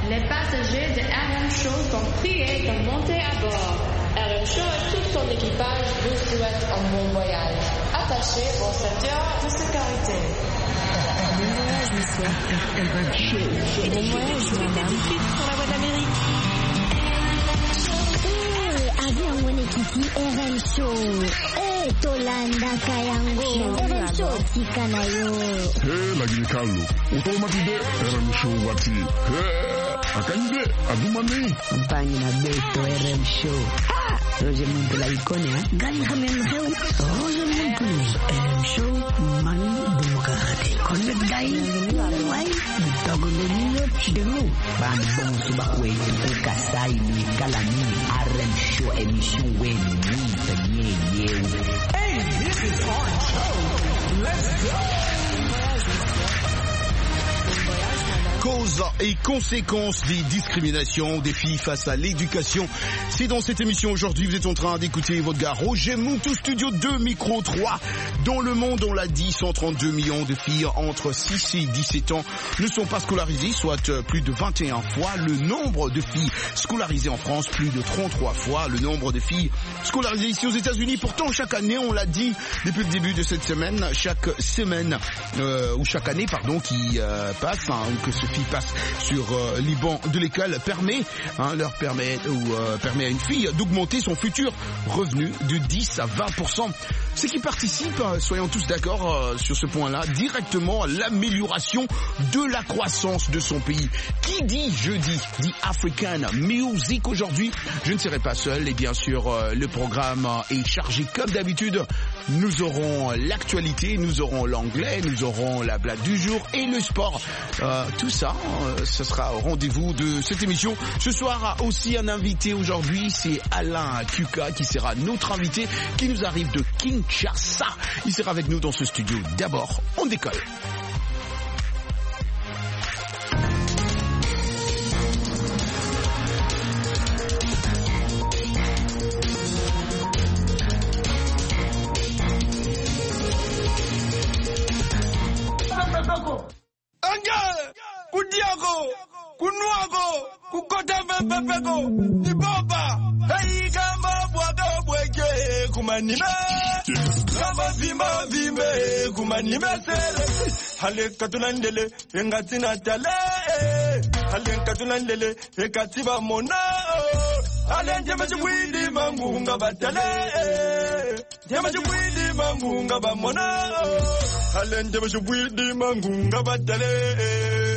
Les passagers de RM Show sont priés de monter à bord. RM Show et tout son équipage vous souhaitent un bon voyage. Attachez vos ceintures de sécurité. Bon voyage, monsieur. RM Show. Bon voyage, madame. Tout de suite sur la voie d'Amérique. Avion mwenyekiti RM Show. Tolanda kayango. RM Show tika nayo. Lagi Carlo. Utomatide RM Show wati. Akande adumani. Compagnie na Beto RM Show. Roger Monte la icône, hein? Gali khamen xew. Roger Monte RM Show man demokrati. Connect gay. Why? Dogo le niño chidelo. Ban bon suba kwenye ukasai ni kalami. RM Show émission wen ni penye yewe. Hey, this is our show. Let's go. Causes et conséquences des discriminations des filles face à l'éducation. C'est dans cette émission aujourd'hui, vous êtes en train d'écouter votre gars Roger Moutou, Studio 2, Micro 3. Dans le monde, on l'a dit, 132 millions de filles entre 6 et 17 ans ne sont pas scolarisées, soit plus de 21 fois le nombre de filles scolarisées en France, plus de 33 fois le nombre de filles scolarisées ici aux États-Unis. Pourtant, chaque année, on l'a dit depuis le début de cette semaine, chaque semaine ou chaque année, pardon, qui passe, ou que ce fille passe sur les bancs de l'école permet à une fille d'augmenter son futur revenu de 10 à 20%. Ce qui participe, soyons tous d'accord sur ce point-là, directement à l'amélioration de la croissance de son pays. Qui dit jeudi, dit African Music aujourd'hui. Je ne serai pas seul et bien sûr le programme est chargé comme d'habitude. Nous aurons l'actualité, nous aurons l'anglais, nous aurons la blague du jour et le sport. Tout ça, ce sera au rendez-vous de cette émission. Ce soir aussi un invité aujourd'hui, c'est Alain Kuka qui sera notre invité, qui nous arrive de Kinshasa. Il sera avec nous dans ce studio. D'abord, on décolle. Kudiago, Kunuago, Kukota Pepego, Niboba, Hey Gamba, Boaga, Boege, Kumanime, Gamba Vima, Vime, Kumanime, Hale Katulandele, Engatina Tale, Hale Katulandele, Ekatiba Mona, Hale Jamajuidi Mangunga Batale, Jamajuidi Mangunga Bamona, Hale Jamajuidi Mangunga Batale.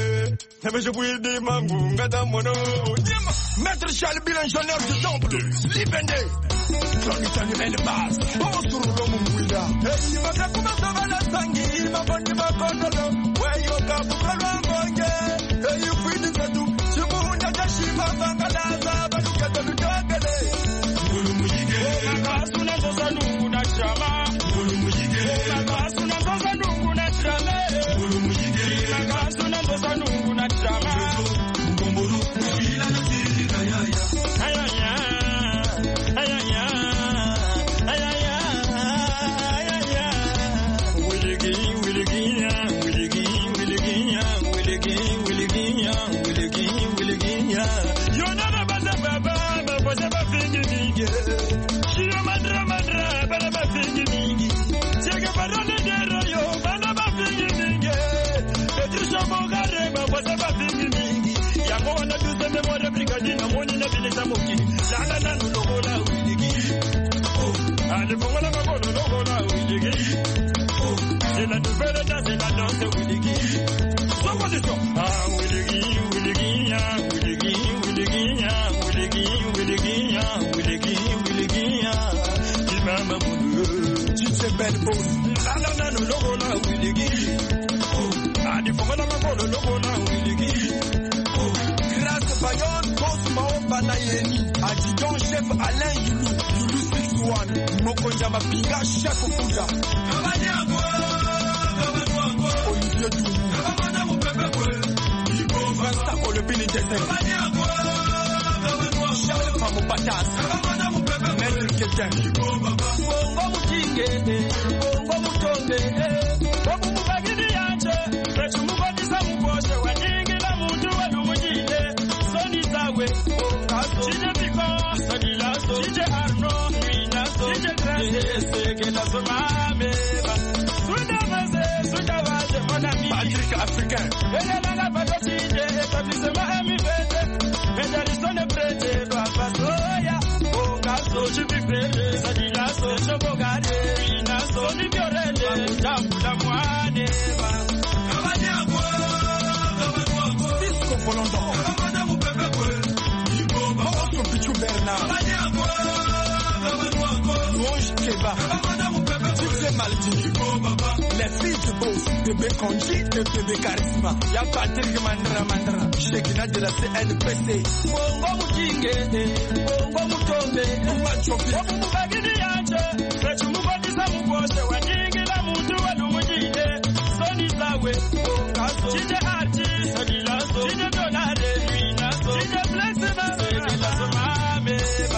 Maître Charles Bilan, Jean-Pierre du Temple, Libende, Jean-Michel Libende Basse, Bonjour Mouida. Et il m'a fait comment ça va la sangue, il m'a vendu ma condole, ouais, yo, Kapu, Kalambonge, et il fuit de tout, je vous n'agashi, ma bangalaza, Baluka de l'Utagale. Moulumujige, Makasuna Zozanu, Nachama, Moulumujige, Makasuna Zozanu, Nachama, Moulumujige, Makasuna Zozanu, Nachama. C'est la nouvelle danse et la danse Willigi. Sans position. Ah, Willigi, Willigi, Willigi, Willigi, Willigi, Willigi, Willigi, Willigi, il m'a mamoudou. Tu sais belle boule. La la la, le logo là, Willigi. Ah, du fond, la maman, le logo là, Willigi. Grâce Bayonne, Cosmo, Banayeni. Adjudant chef Alain Youlou 61. Mokonja Mapinga, chef Fuda. Olivier Doumou. Vincent Olebini Desen. Charles Famou Patas. Maître Quelqu'un. Bongo Moutingue. Bongo Moutonde. Bongo Moubagidi Yance. Retu Moubadisa Moubose. Waningi la Moutou Walumujide. Polondon. Moroso Pichu Bernard. Louange Keba. Succès Maldi. Les filles de boss, bébé Konji et bébé Charisma. Y'a Patrick Mandra. Shekina de la CNPC. Bongo Moukinge. Bongo Moutombe. Machopi. Bagini Yanje. Frechu Mubadisa Mubose. Wanyingi la Mutu Walumujide. Soni Sawe. Chije Arti. Soni Lazo. Chije Donade. Luinazo. Chije Flexima. Lazo Mameba.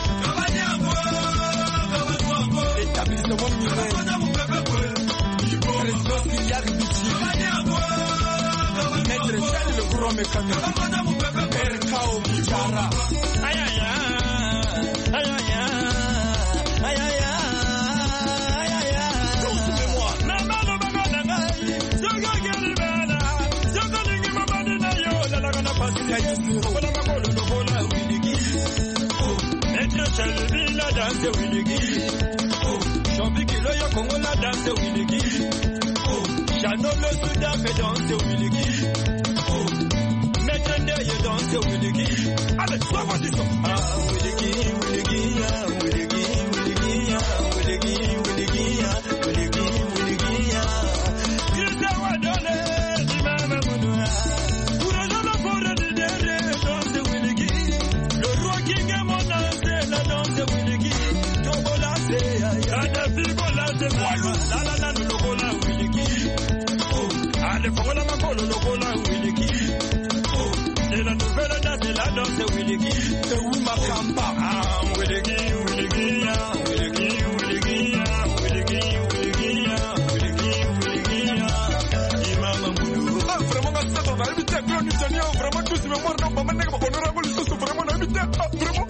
Établissement Mire. Président Siliari Bichi. Maître Charles le gros mécanique. Erkao Mujara. Aïe aïe aïe. Aïe aïe aïe. Aïe aïe aïe. Aïe aïe aïe. Souffle-moi. Namano Baganangai. Zogo Gelibana. Zogo Ningimabani Nayo. La Lagana Pasi. Ola Makolo Lobola Wiligi. Maître Charles Villa danse Wiligi. Champi Kiloyo Kongo la danse Wiligi. Chano le Soudan fait danser Wiligi. Maître Ndeye danse Wiligi. Allez, sois vas-y son. Ah Wiligi, Wiligi, ah Wiligi, Wiligi, ah Wiligi, Wiligi, ah Wiligi, Wiligi, ah. Christian Wadone, Dimama Mounoua. Courage la forêt de derrière danse Wiligi. Le roi King est mon danse, la danse Wiligi. Tobola c'est, Adafibola c'est, la la la le Lobola Wiligi. Allez, pour la Makolo Lobola Wiligi. C'est la nouvelle date de la danse Wiligi. C'est où ma campa? Ah, Wiligi, Wiligi, ah, Wiligi, Wiligi, ah, Wiligi, Wiligi, ah, Wiligi, Wiligi, ah. Imam Moulou. Ah, vraiment, ça va éviter que nous tenions vraiment tous les mémoires. Non, maman, n'est pas honorable, c'est vraiment éviter. Ah, vraiment.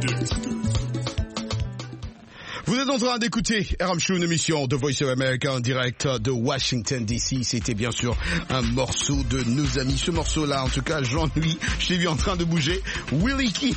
Vous êtes en train d'écouter RM Show, une émission de Voice of America en direct de Washington DC. C'était bien sûr un morceau de nos amis. Ce morceau-là, en tout cas, Jean-Louis, je t'ai vu en train de bouger. Willy Key.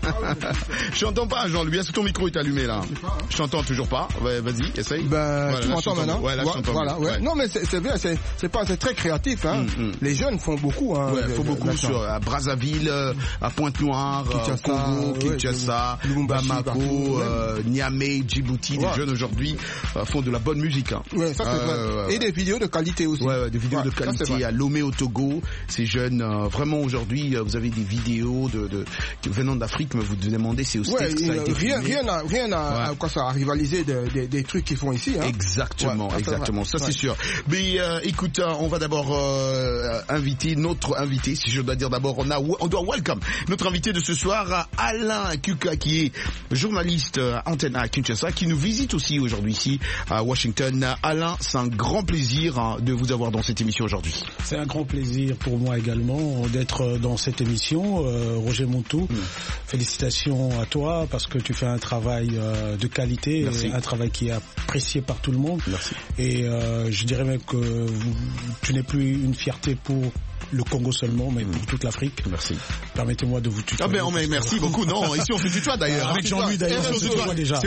Je t'entends pas, Jean-Louis. Est-ce que ton micro est allumé là? Je t'entends toujours pas. Ouais, vas-y, essaye. Voilà, tu m'entends maintenant? Ouais, là, je t'entends. Voilà, ouais. Non, mais c'est bien, c'est très créatif, hein. Les jeunes font beaucoup, hein. Ouais, font beaucoup à Brazzaville, à Pointe-Noire, Congo, Kinshasa, Bamako, Niamey, Djibouti. Les jeunes aujourd'hui font de la bonne musique, hein. Ouais, ça c'est vrai. Et des vidéos de qualité aussi. Ouais, des vidéos de qualité à Lomé au Togo. Ces jeunes, vraiment aujourd'hui, vous avez des vidéos venant d'Afrique, mais vous demandez c'est au States que ça a été filmé. Rien à rivaliser des trucs qu'ils font ici, hein. Exactement, ça c'est sûr. Mais écoute, on va d'abord inviter notre invité, si je dois dire d'abord, on doit welcome notre invité de ce soir, Alain Kuka, qui est journaliste antenne à Kinshasa, qui nous visite aussi aujourd'hui ici à Washington. Alain, c'est un grand plaisir de vous avoir dans cette émission aujourd'hui. C'est un grand plaisir pour moi également d'être dans cette émission. Roger Montou, félicitations à toi parce que tu fais un travail de qualité. Merci. Un travail qui est apprécié par tout le monde. Merci. Et je dirais même que tu n'es plus une fierté pour le Congo seulement, mais pour toute l'Afrique. Merci. Permettez-moi de vous tutoyer. Ah ben, merci beaucoup. Non, ici on fait tutoie d'ailleurs. Avec Jean-Louis d'ailleurs, on se tutoie déjà.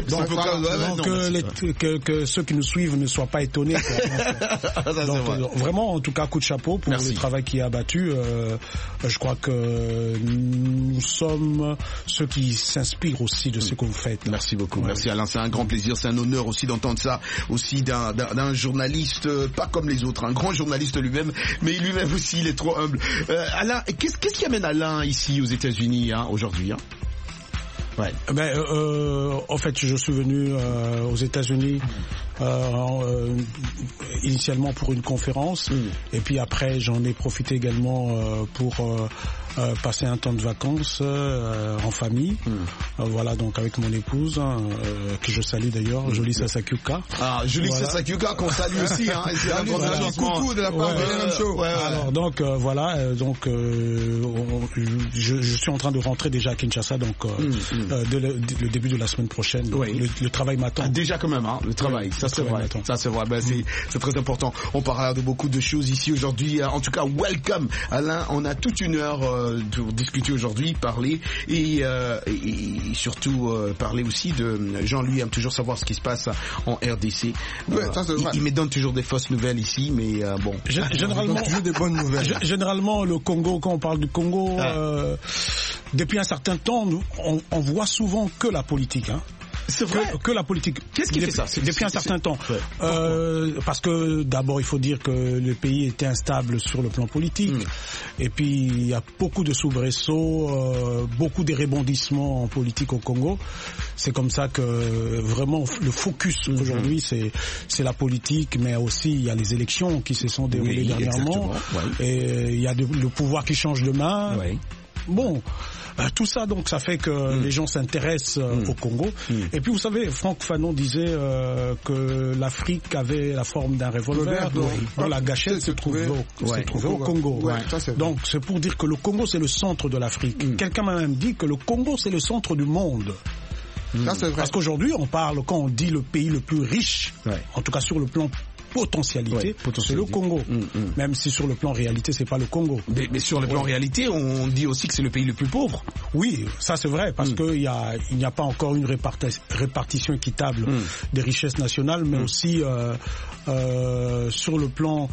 Donc, que ceux qui nous suivent ne soient pas étonnés. Donc, vraiment, en tout cas, coup de chapeau pour le travail qui est abattu. Je crois que nous sommes ceux qui s'inspirent aussi de ce que vous faites. Merci beaucoup. Merci Alain, c'est un grand plaisir, c'est un honneur aussi d'entendre ça aussi d'un journaliste, pas comme les autres, un grand journaliste lui-même, mais lui-même aussi, il est trop humble. Alain, qu'est-ce qui amène Alain ici aux États-Unis aujourd'hui, hein? Ouais. En fait, je suis venu aux États-Unis initialement pour une conférence, et puis après j'en ai profité également pour passer un temps de vacances en famille. Voilà, donc avec mon épouse, que je salue d'ailleurs, Jolie Sasakuka. Ah, Jolie Sasakuka qu'on salue aussi, hein. C'est un grand coucou de la part de RM Show. Alors donc voilà, donc je suis en train de rentrer déjà à Kinshasa, donc le début de la semaine prochaine. Le travail m'attend. Déjà quand même, hein, le travail. Ça Ça c'est vrai. C'est très important. On parlera de beaucoup de choses ici aujourd'hui. En tout cas, welcome Alain. On a toute une heure pour discuter aujourd'hui, parler et surtout parler aussi de Jean-Louis aime toujours savoir ce qui se passe en RDC. Il me donne toujours des fausses nouvelles ici, mais bon. Généralement, toujours des bonnes nouvelles. Généralement, le Congo, quand on parle du Congo, depuis un certain temps, on voit souvent que la politique. C'est vrai. Que la politique. Qu'est-ce qui fait ça? Depuis un certain temps. Parce que d'abord, il faut dire que le pays était instable sur le plan politique. Et puis, il y a beaucoup de soubresauts, beaucoup de rebondissements en politique au Congo. C'est comme ça que vraiment le focus aujourd'hui, c'est la politique, mais aussi il y a les élections qui se sont déroulées dernièrement. Et il y a le pouvoir qui change de main. Bon. Tout ça, donc, ça fait que les gens s'intéressent au Congo. Et puis, vous savez, Franck Fanon disait que l'Afrique avait la forme d'un revolver, dont la gâchette se trouvait au Congo. Donc, c'est pour dire que le Congo, c'est le centre de l'Afrique. Quelqu'un m'a même dit que le Congo, c'est le centre du monde. Ça, c'est vrai. Parce qu'aujourd'hui, quand on dit le pays le plus riche, en tout cas sur le plan potentialité, c'est le Congo. Même si sur le plan réalité, c'est pas le Congo. Mais sur le plan réalité, on dit aussi que c'est le pays le plus pauvre. Oui, ça c'est vrai, parce qu'il n'y a pas encore une répartition équitable des richesses nationales, mais aussi sur le plan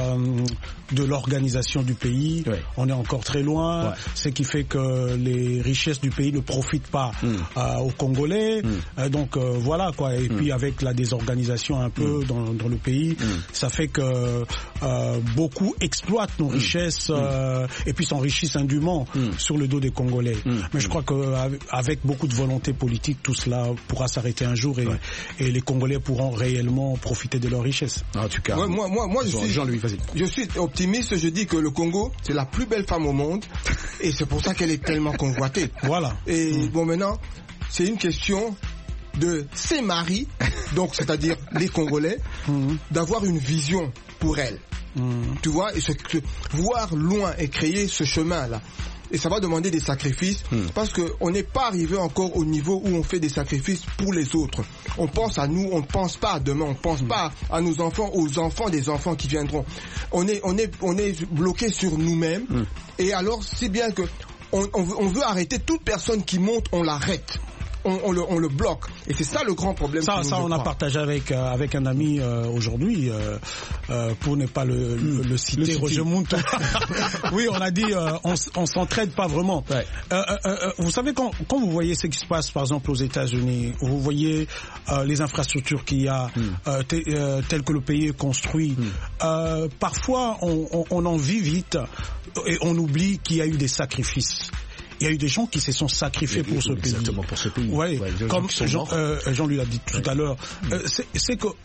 de l'organisation du pays, on est encore très loin, ce qui fait que les richesses du pays ne profitent pas aux Congolais. Donc voilà quoi. Et puis avec la désorganisation un peu dans le pays, ça fait que beaucoup exploitent nos richesses et puis s'enrichissent indûment sur le dos des Congolais. Mais je crois qu'avec beaucoup de volonté politique, tout cela pourra s'arrêter un jour et les Congolais pourront réellement profiter de leurs richesses. En tout cas, moi je suis optimiste, je dis que le Congo, c'est la plus belle femme au monde et c'est pour ça qu'elle est tellement convoitée. Voilà. Et bon, maintenant, c'est une question de ses maris, donc c'est-à-dire les Congolais, d'avoir une vision pour elle. Tu vois, et voir loin et créer ce chemin-là. Et ça va demander des sacrifices parce qu'on n'est pas arrivé encore au niveau où on fait des sacrifices pour les autres. On pense à nous, on ne pense pas à demain, on ne pense pas à nos enfants, aux enfants des enfants qui viendront. On est bloqué sur nous-mêmes et alors c'est bien que on veut arrêter toute personne qui monte, on l'arrête. On le bloque. Et c'est ça le grand problème. Ça on a partagé avec un ami aujourd'hui, pour ne pas le citer, Roger Muntu. Oui, on a dit, on s'entraide pas vraiment. Vous savez, quand vous voyez ce qui se passe, par exemple, aux États-Unis, vous voyez les infrastructures qu'il y a, telles que le pays est construit, parfois on en vit vite et on oublie qu'il y a eu des sacrifices. Il y a eu des gens qui se sont sacrifiés pour ce pays. Exactement, pour ce pays. Ouais, comme Jean lui l'a dit tout à l'heure. C'est que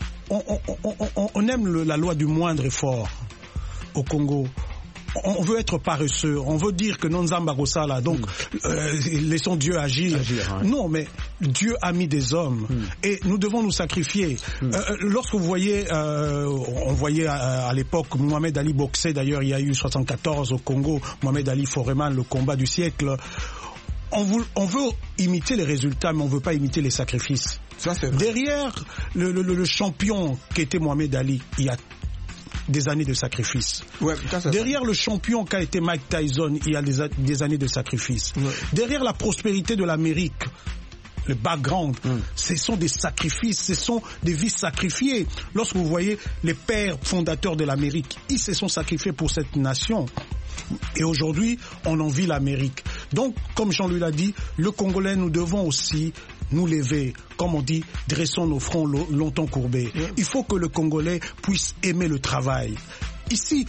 on aime la loi du moindre effort au Congo. On veut être paresseux, on veut dire que non Nzamba Gosala, donc laissons Dieu agir. Non, mais Dieu a mis des hommes et nous devons nous sacrifier. Lorsque vous voyez, on voyait à l'époque Mohamed Ali boxer, d'ailleurs il y a eu 74 au Congo, Mohamed Ali Foreman, le combat du siècle. On veut imiter les résultats, mais on veut pas imiter les sacrifices. Ça, c'est vrai. Derrière le champion qui était Mohamed Ali, il y a des années de sacrifice. Derrière le champion qu'a été Mike Tyson, il y a des années de sacrifice. Derrière la prospérité de l'Amérique, le background, ce sont des sacrifices, ce sont des vies sacrifiées. Lorsque vous voyez les pères fondateurs de l'Amérique, ils se sont sacrifiés pour cette nation. Et aujourd'hui, on envie l'Amérique. Donc, comme Jean-Louis l'a dit, le Congolais, nous devons aussi nous lever, comme on dit, dressons nos fronts longtemps courbés. Il faut que le Congolais puisse aimer le travail. Ici,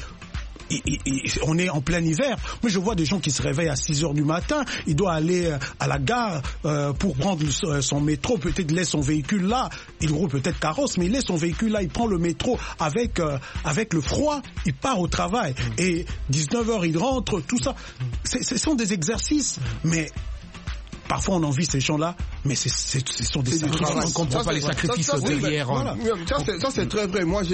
on est en plein hiver, mais je vois des gens qui se réveillent à 6 heures du matin, il doit aller à la gare pour prendre son métro, peut-être laisse son véhicule là, il roule peut-être carrosse, mais il laisse son véhicule là, il prend le métro avec le froid, il part au travail, et 19h il rentre, tout ça, ce sont des exercices, mais parfois on envie ces gens-là, mais ce sont des sacrifices. On ne comprend pas les sacrifices derrière. Ça c'est très vrai. Moi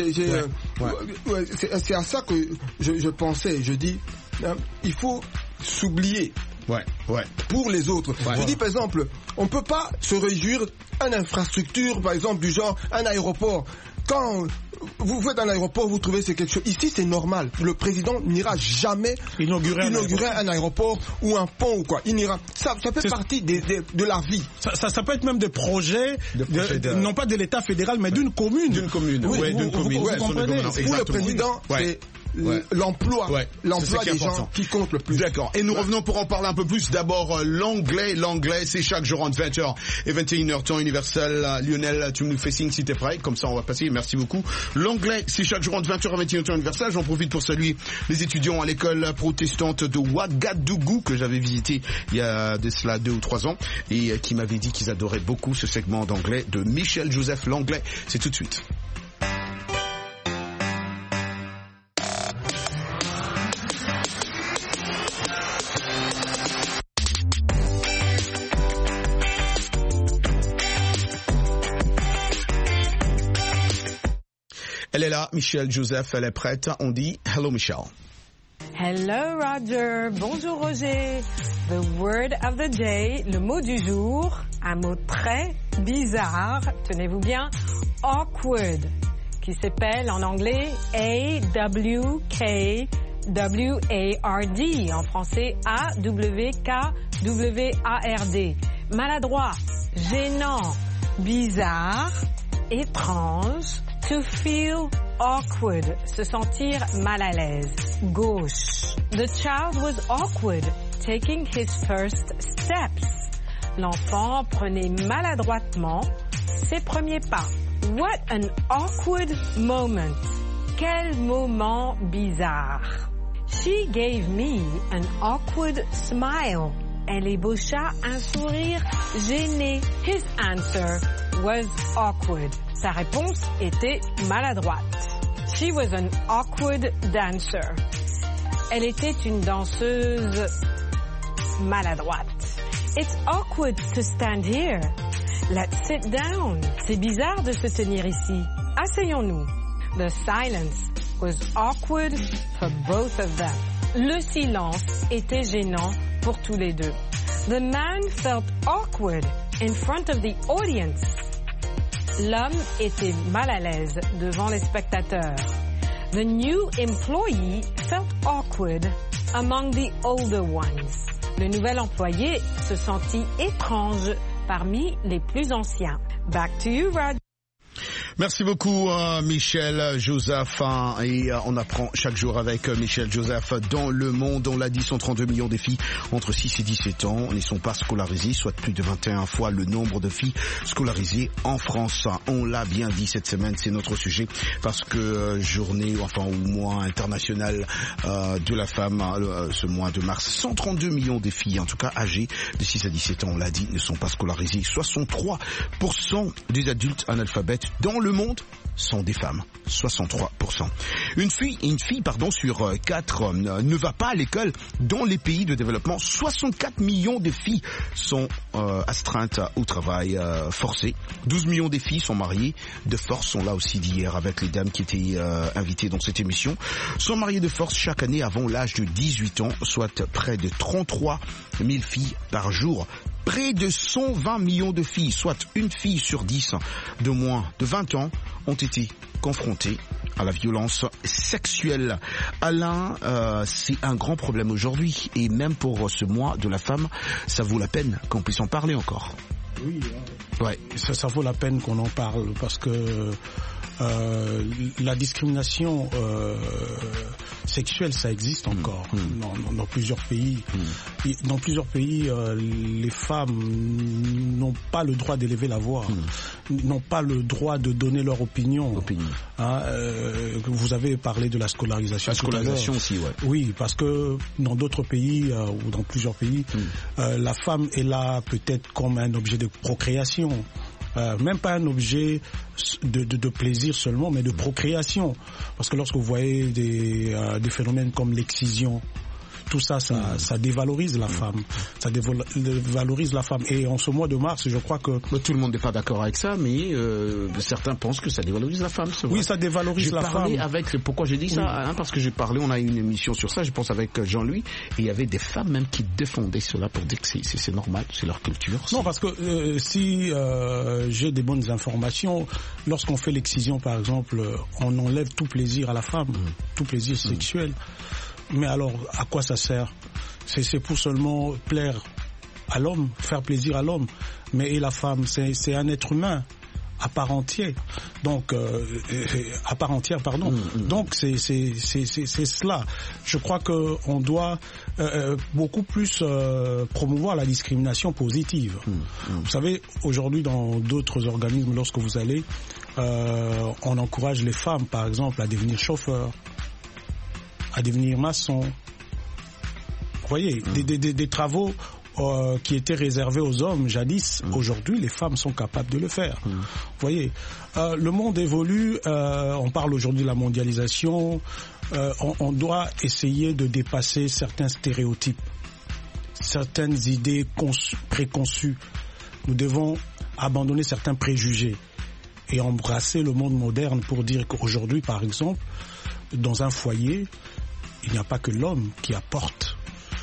c'est à ça que je pensais. Je dis, il faut s'oublier. pour les autres. Je dis par exemple, on peut pas se réjouir d'une infrastructure, par exemple du genre un aéroport. Quand vous faites un aéroport, vous trouvez c'est quelque chose. Ici, c'est normal. Le président n'ira jamais inaugurer un aéroport ou un pont ou quoi. Il n'ira. Ça fait partie de la vie. Ça peut être même des projets, non pas de l'État fédéral, mais d'une commune. D'une commune. Vous comprenez. Pour le président, c'est l'emploi des gens qui compte le plus. D'accord. Et nous revenons pour en parler un peu plus. D'abord, l'anglais, c'est chaque jour entre 20h et 21h, temps universel. Lionel, tu nous fais signe si t'es prêt. Comme ça, on va passer. Merci beaucoup. L'anglais, c'est chaque jour entre 20h et 21h, temps universel. J'en profite pour saluer les étudiants à l'école protestante de Ouagadougou que j'avais visité il y a de cela 2 ou 3 ans et qui m'avaient dit qu'ils adoraient beaucoup ce segment d'anglais de Michel Joseph. L'anglais, c'est tout de suite. Elle est là, Michel Joseph, elle est prête. On dit hello Michel. Hello Roger, bonjour Roger. The word of the day, le mot du jour, un mot très bizarre, tenez-vous bien, awkward, qui s'appelle en anglais A-W-K-W-A-R-D, en français A-W-K-W-A-R-D. Maladroit, gênant, bizarre, étrange. To feel awkward, se sentir mal à l'aise. Gauche. The child was awkward, taking his first steps. L'enfant prenait maladroitement ses premiers pas. What an awkward moment. Quel moment bizarre. She gave me an awkward smile. Elle ébaucha un sourire gêné. His answer was awkward. Sa réponse était maladroite. She was an awkward dancer. Elle était une danseuse maladroite. It's awkward to stand here. Let's sit down. C'est bizarre de se tenir ici. Asseyons-nous. The silence was awkward for both of them. Le silence était gênant pour tous les deux. The man felt awkward in front of the audience. L'homme était mal à l'aise devant les spectateurs. The new employee felt awkward among the older ones. Le nouvel employé se sentit étrange parmi les plus anciens. Back to you, Rod. Merci beaucoup Michel Joseph et on apprend chaque jour avec Michel Joseph dans le monde. On l'a dit, 132 millions de filles entre 6 et 17 ans ne sont pas scolarisées, soit plus de 21 fois le nombre de filles scolarisées en France. On l'a bien dit cette semaine, c'est notre sujet parce que journée, ou mois international de la femme, ce mois de mars, 132 millions de filles en tout cas âgées de 6 à 17 ans, on l'a dit, ne sont pas scolarisées. 63% des adultes analphabètes dans le monde sont des femmes, 63%. Une fille sur 4 ne va pas à l'école dans les pays de développement. 64 millions de filles sont astreintes au travail forcé. 12 millions de filles sont mariées de force. On l'a aussi dit hier avec les dames qui étaient invitées dans cette émission. Sont mariées de force chaque année avant l'âge de 18 ans, soit près de 33 000 filles par jour. Près de 120 millions de filles, soit une fille sur 10 de moins de 20 ans, ont été confrontées à la violence sexuelle. Alain, c'est un grand problème aujourd'hui et même pour ce mois de la femme, ça vaut la peine qu'on puisse en parler encore. Oui, ça vaut la peine qu'on en parle parce que la discrimination sexuelle, ça existe encore dans plusieurs pays. Dans plusieurs pays, les femmes n'ont pas le droit d'élever la voix, n'ont pas le droit de donner leur opinion. Vous avez parlé de la scolarisation. La scolarisation aussi, ouais. Oui, parce que dans d'autres pays ou dans plusieurs pays, la femme est là peut-être comme un objet de procréation. Même pas un objet de plaisir seulement, mais de procréation. Parce que lorsque vous voyez des phénomènes comme l'excision, tout ça, ça dévalorise la femme. Ça dévalorise la femme. Et en ce mois de mars, je crois que... Tout le monde n'est pas d'accord avec ça, mais certains pensent que ça dévalorise la femme. Oui, ça dévalorise la femme. Pourquoi j'ai dit ça, parce que j'ai parlé, on a eu une émission sur ça, je pense avec Jean-Louis, et il y avait des femmes même qui défendaient cela pour dire que c'est normal, c'est leur culture. Non, parce que si j'ai des bonnes informations, lorsqu'on fait l'excision, par exemple, on enlève tout plaisir à la femme, tout plaisir sexuel. Mais alors, à quoi ça sert? C'est pour seulement plaire à l'homme, faire plaisir à l'homme. Mais et la femme, c'est un être humain à part entière. Donc, à part entière, pardon. Donc, c'est cela. Je crois que on doit beaucoup plus promouvoir la discrimination positive. Vous savez, aujourd'hui, dans d'autres organismes, lorsque vous allez, on encourage les femmes, par exemple, à devenir chauffeurs, à devenir maçons. Vous voyez, des travaux qui étaient réservés aux hommes jadis, aujourd'hui les femmes sont capables de le faire. Vous voyez, le monde évolue, on parle aujourd'hui de la mondialisation, on doit essayer de dépasser certains stéréotypes, certaines idées préconçues. Nous devons abandonner certains préjugés et embrasser le monde moderne pour dire qu'aujourd'hui, par exemple, dans un foyer, il n'y a pas que l'homme qui apporte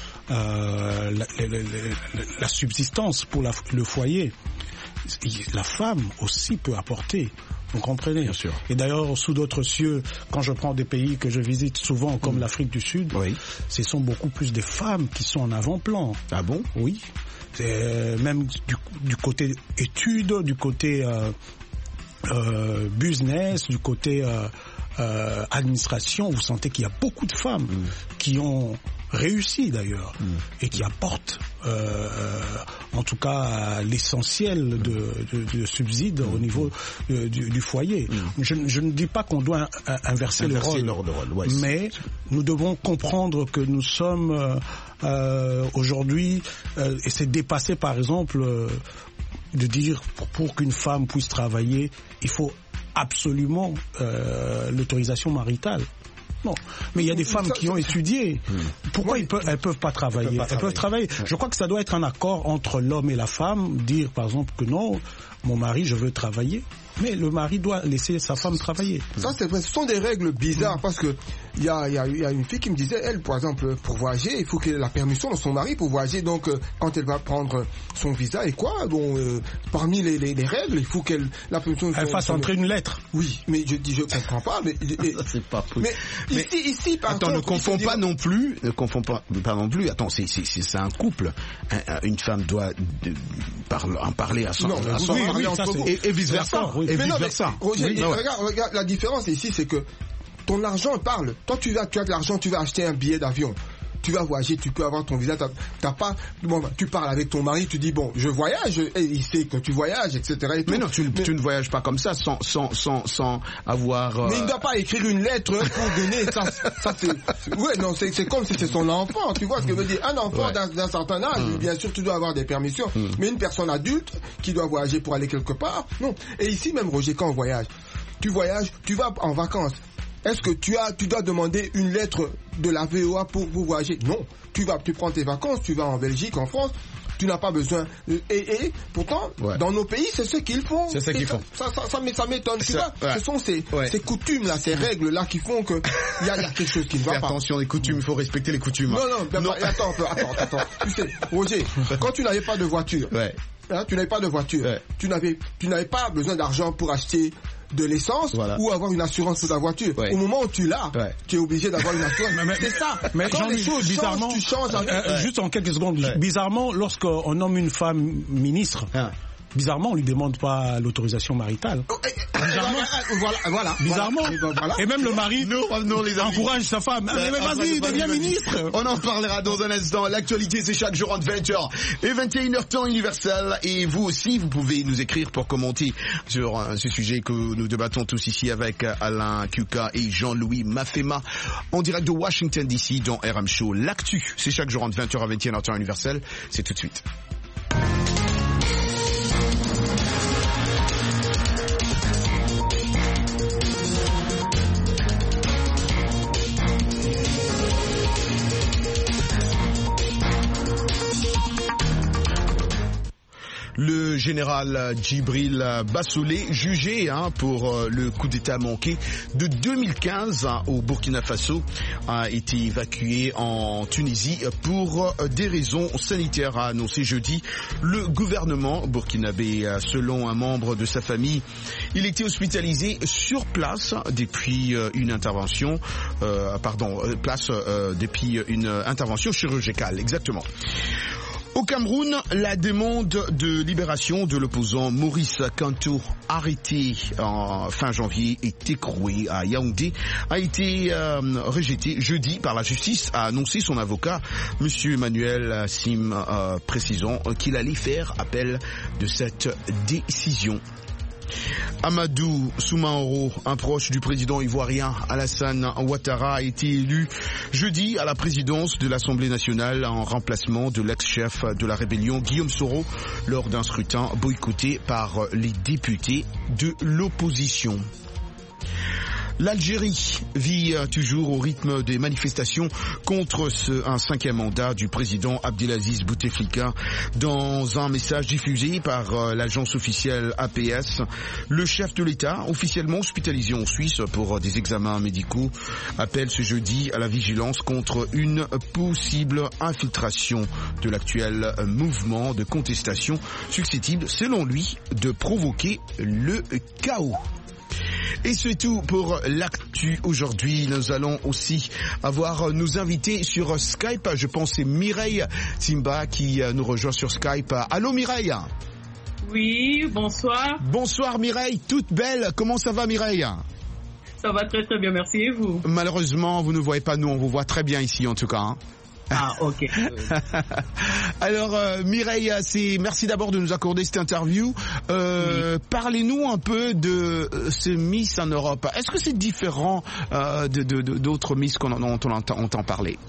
la subsistance pour le foyer. La femme aussi peut apporter. Vous comprenez? Bien sûr. Et d'ailleurs, sous d'autres cieux, quand je prends des pays que je visite souvent, comme l'Afrique du Sud, ce sont beaucoup plus des femmes qui sont en avant-plan. Ah bon? Oui. Même du côté études, du côté business, du côté administration, vous sentez qu'il y a beaucoup de femmes qui ont réussi d'ailleurs et qui apportent en tout cas l'essentiel de subsides au niveau du foyer. Je ne dis pas qu'on doit inverser le rôle, mais nous devons comprendre que nous sommes aujourd'hui, et c'est dépassé par exemple de dire pour qu'une femme puisse travailler, il faut absolument l'autorisation maritale. Non, mais il y a des femmes qui ont étudié. Pourquoi elles peuvent pas travailler? Elles peuvent travailler. Je crois que ça doit être un accord entre l'homme et la femme, dire par exemple que non, mon mari, je veux travailler, mais le mari doit laisser sa femme travailler. Ça c'est vrai, ce sont des règles bizarres parce que il y a une fille qui me disait, elle par exemple, pour voyager, il faut qu'elle ait la permission de son mari pour voyager, donc quand elle va prendre son visa et quoi, parmi les règles, il faut qu'elle la permission elle fasse entrer une lettre. Oui, mais je comprends pas, mais c'est pas possible. Mais ici par attends, contre, ne confonds pas non plus, attends, c'est un couple, une femme doit en parler à son mari et vice versa. Roger, regarde la différence ici, c'est que ton argent parle. Toi, tu as de l'argent, tu vas acheter un billet d'avion. Tu vas voyager, tu peux avoir ton visa, t'as pas, tu parles avec ton mari, tu dis bon, je voyage, et il sait que tu voyages, etc. Et tout. Mais non, tu ne voyages pas comme ça sans avoir. Mais il ne doit pas écrire une lettre pour donner ça c'est comme si c'est son enfant, tu vois ce que je veux dire. Un enfant d'un certain âge, bien sûr, tu dois avoir des permissions, mais une personne adulte qui doit voyager pour aller quelque part, non. Et ici même, Roger, quand on voyage, tu vas en vacances. Est-ce que tu dois demander une lettre de la VOA pour voyager? Non. Tu prends tes vacances, tu vas en Belgique, en France, tu n'as pas besoin. Et pourtant, dans nos pays, c'est ce qu'ils font. C'est ce qu'ils font. Ça m'étonne. Tu vois, ce sont ces coutumes-là, ces règles-là qui font que il y a quelque chose qui ne va pas. Attention, les coutumes, il faut respecter les coutumes. Non. Attends. Tu sais, Roger, quand tu n'avais pas de voiture, tu n'avais pas besoin d'argent pour acheter de l'essence ou avoir une assurance sur ta voiture. Au moment où tu l'as, tu es obligé d'avoir une assurance. C'est ça. Mais quand les choses bizarrement, tu changes juste en quelques secondes, bizarrement, lorsqu'on nomme une femme ministre, bizarrement, on lui demande pas l'autorisation maritale. Voilà. Bizarrement. Et même le mari encourage sa femme. Mais vas-y, deviens ministre. On en parlera dans un instant. L'actualité, c'est chaque jour entre 20h et 21h temps universel. Et vous aussi, vous pouvez nous écrire pour commenter sur ce sujet que nous débattons tous ici avec Alain Kuka et Jean-Louis Mafema en direct de Washington DC dans RM Show. L'actu, c'est chaque jour entre 20h à 21h temps universel. C'est tout de suite. Le général Djibril Bassolé, jugé pour le coup d'État manqué de 2015 au Burkina Faso, a été évacué en Tunisie pour des raisons sanitaires, a annoncé jeudi le gouvernement burkinabé. Selon un membre de sa famille, il était hospitalisé sur place depuis une intervention, depuis une intervention chirurgicale, exactement. Au Cameroun, la demande de libération de l'opposant Maurice Kanto, arrêté en fin janvier et écroué à Yaoundé, a été rejetée jeudi par la justice, a annoncé son avocat, M. Emmanuel Sim, précisant qu'il allait faire appel de cette décision. Amadou Soumaoro, un proche du président ivoirien Alassane Ouattara, a été élu jeudi à la présidence de l'Assemblée nationale en remplacement de l'ex-chef de la rébellion Guillaume Soro lors d'un scrutin boycotté par les députés de l'opposition. L'Algérie vit toujours au rythme des manifestations contre un 5e mandat du président Abdelaziz Bouteflika. Dans un message diffusé par l'agence officielle APS, le chef de l'État, officiellement hospitalisé en Suisse pour des examens médicaux, appelle ce jeudi à la vigilance contre une possible infiltration de l'actuel mouvement de contestation susceptible, selon lui, de provoquer le chaos. Et c'est tout pour l'actu aujourd'hui. Nous allons aussi avoir nos invités sur Skype. Je pense que c'est Mireille Timba qui nous rejoint sur Skype. Allô Mireille? Oui, bonsoir. Bonsoir Mireille, toute belle. Comment ça va Mireille? Ça va très très bien, merci. Et vous? Malheureusement, vous ne voyez pas nous, on vous voit très bien ici en tout cas. Ah, ok. Alors, Mireille, merci d'abord de nous accorder cette interview. Oui. Parlez-nous un peu de ce Miss en Europe. Est-ce que c'est différent d'autres Miss dont on entend parler?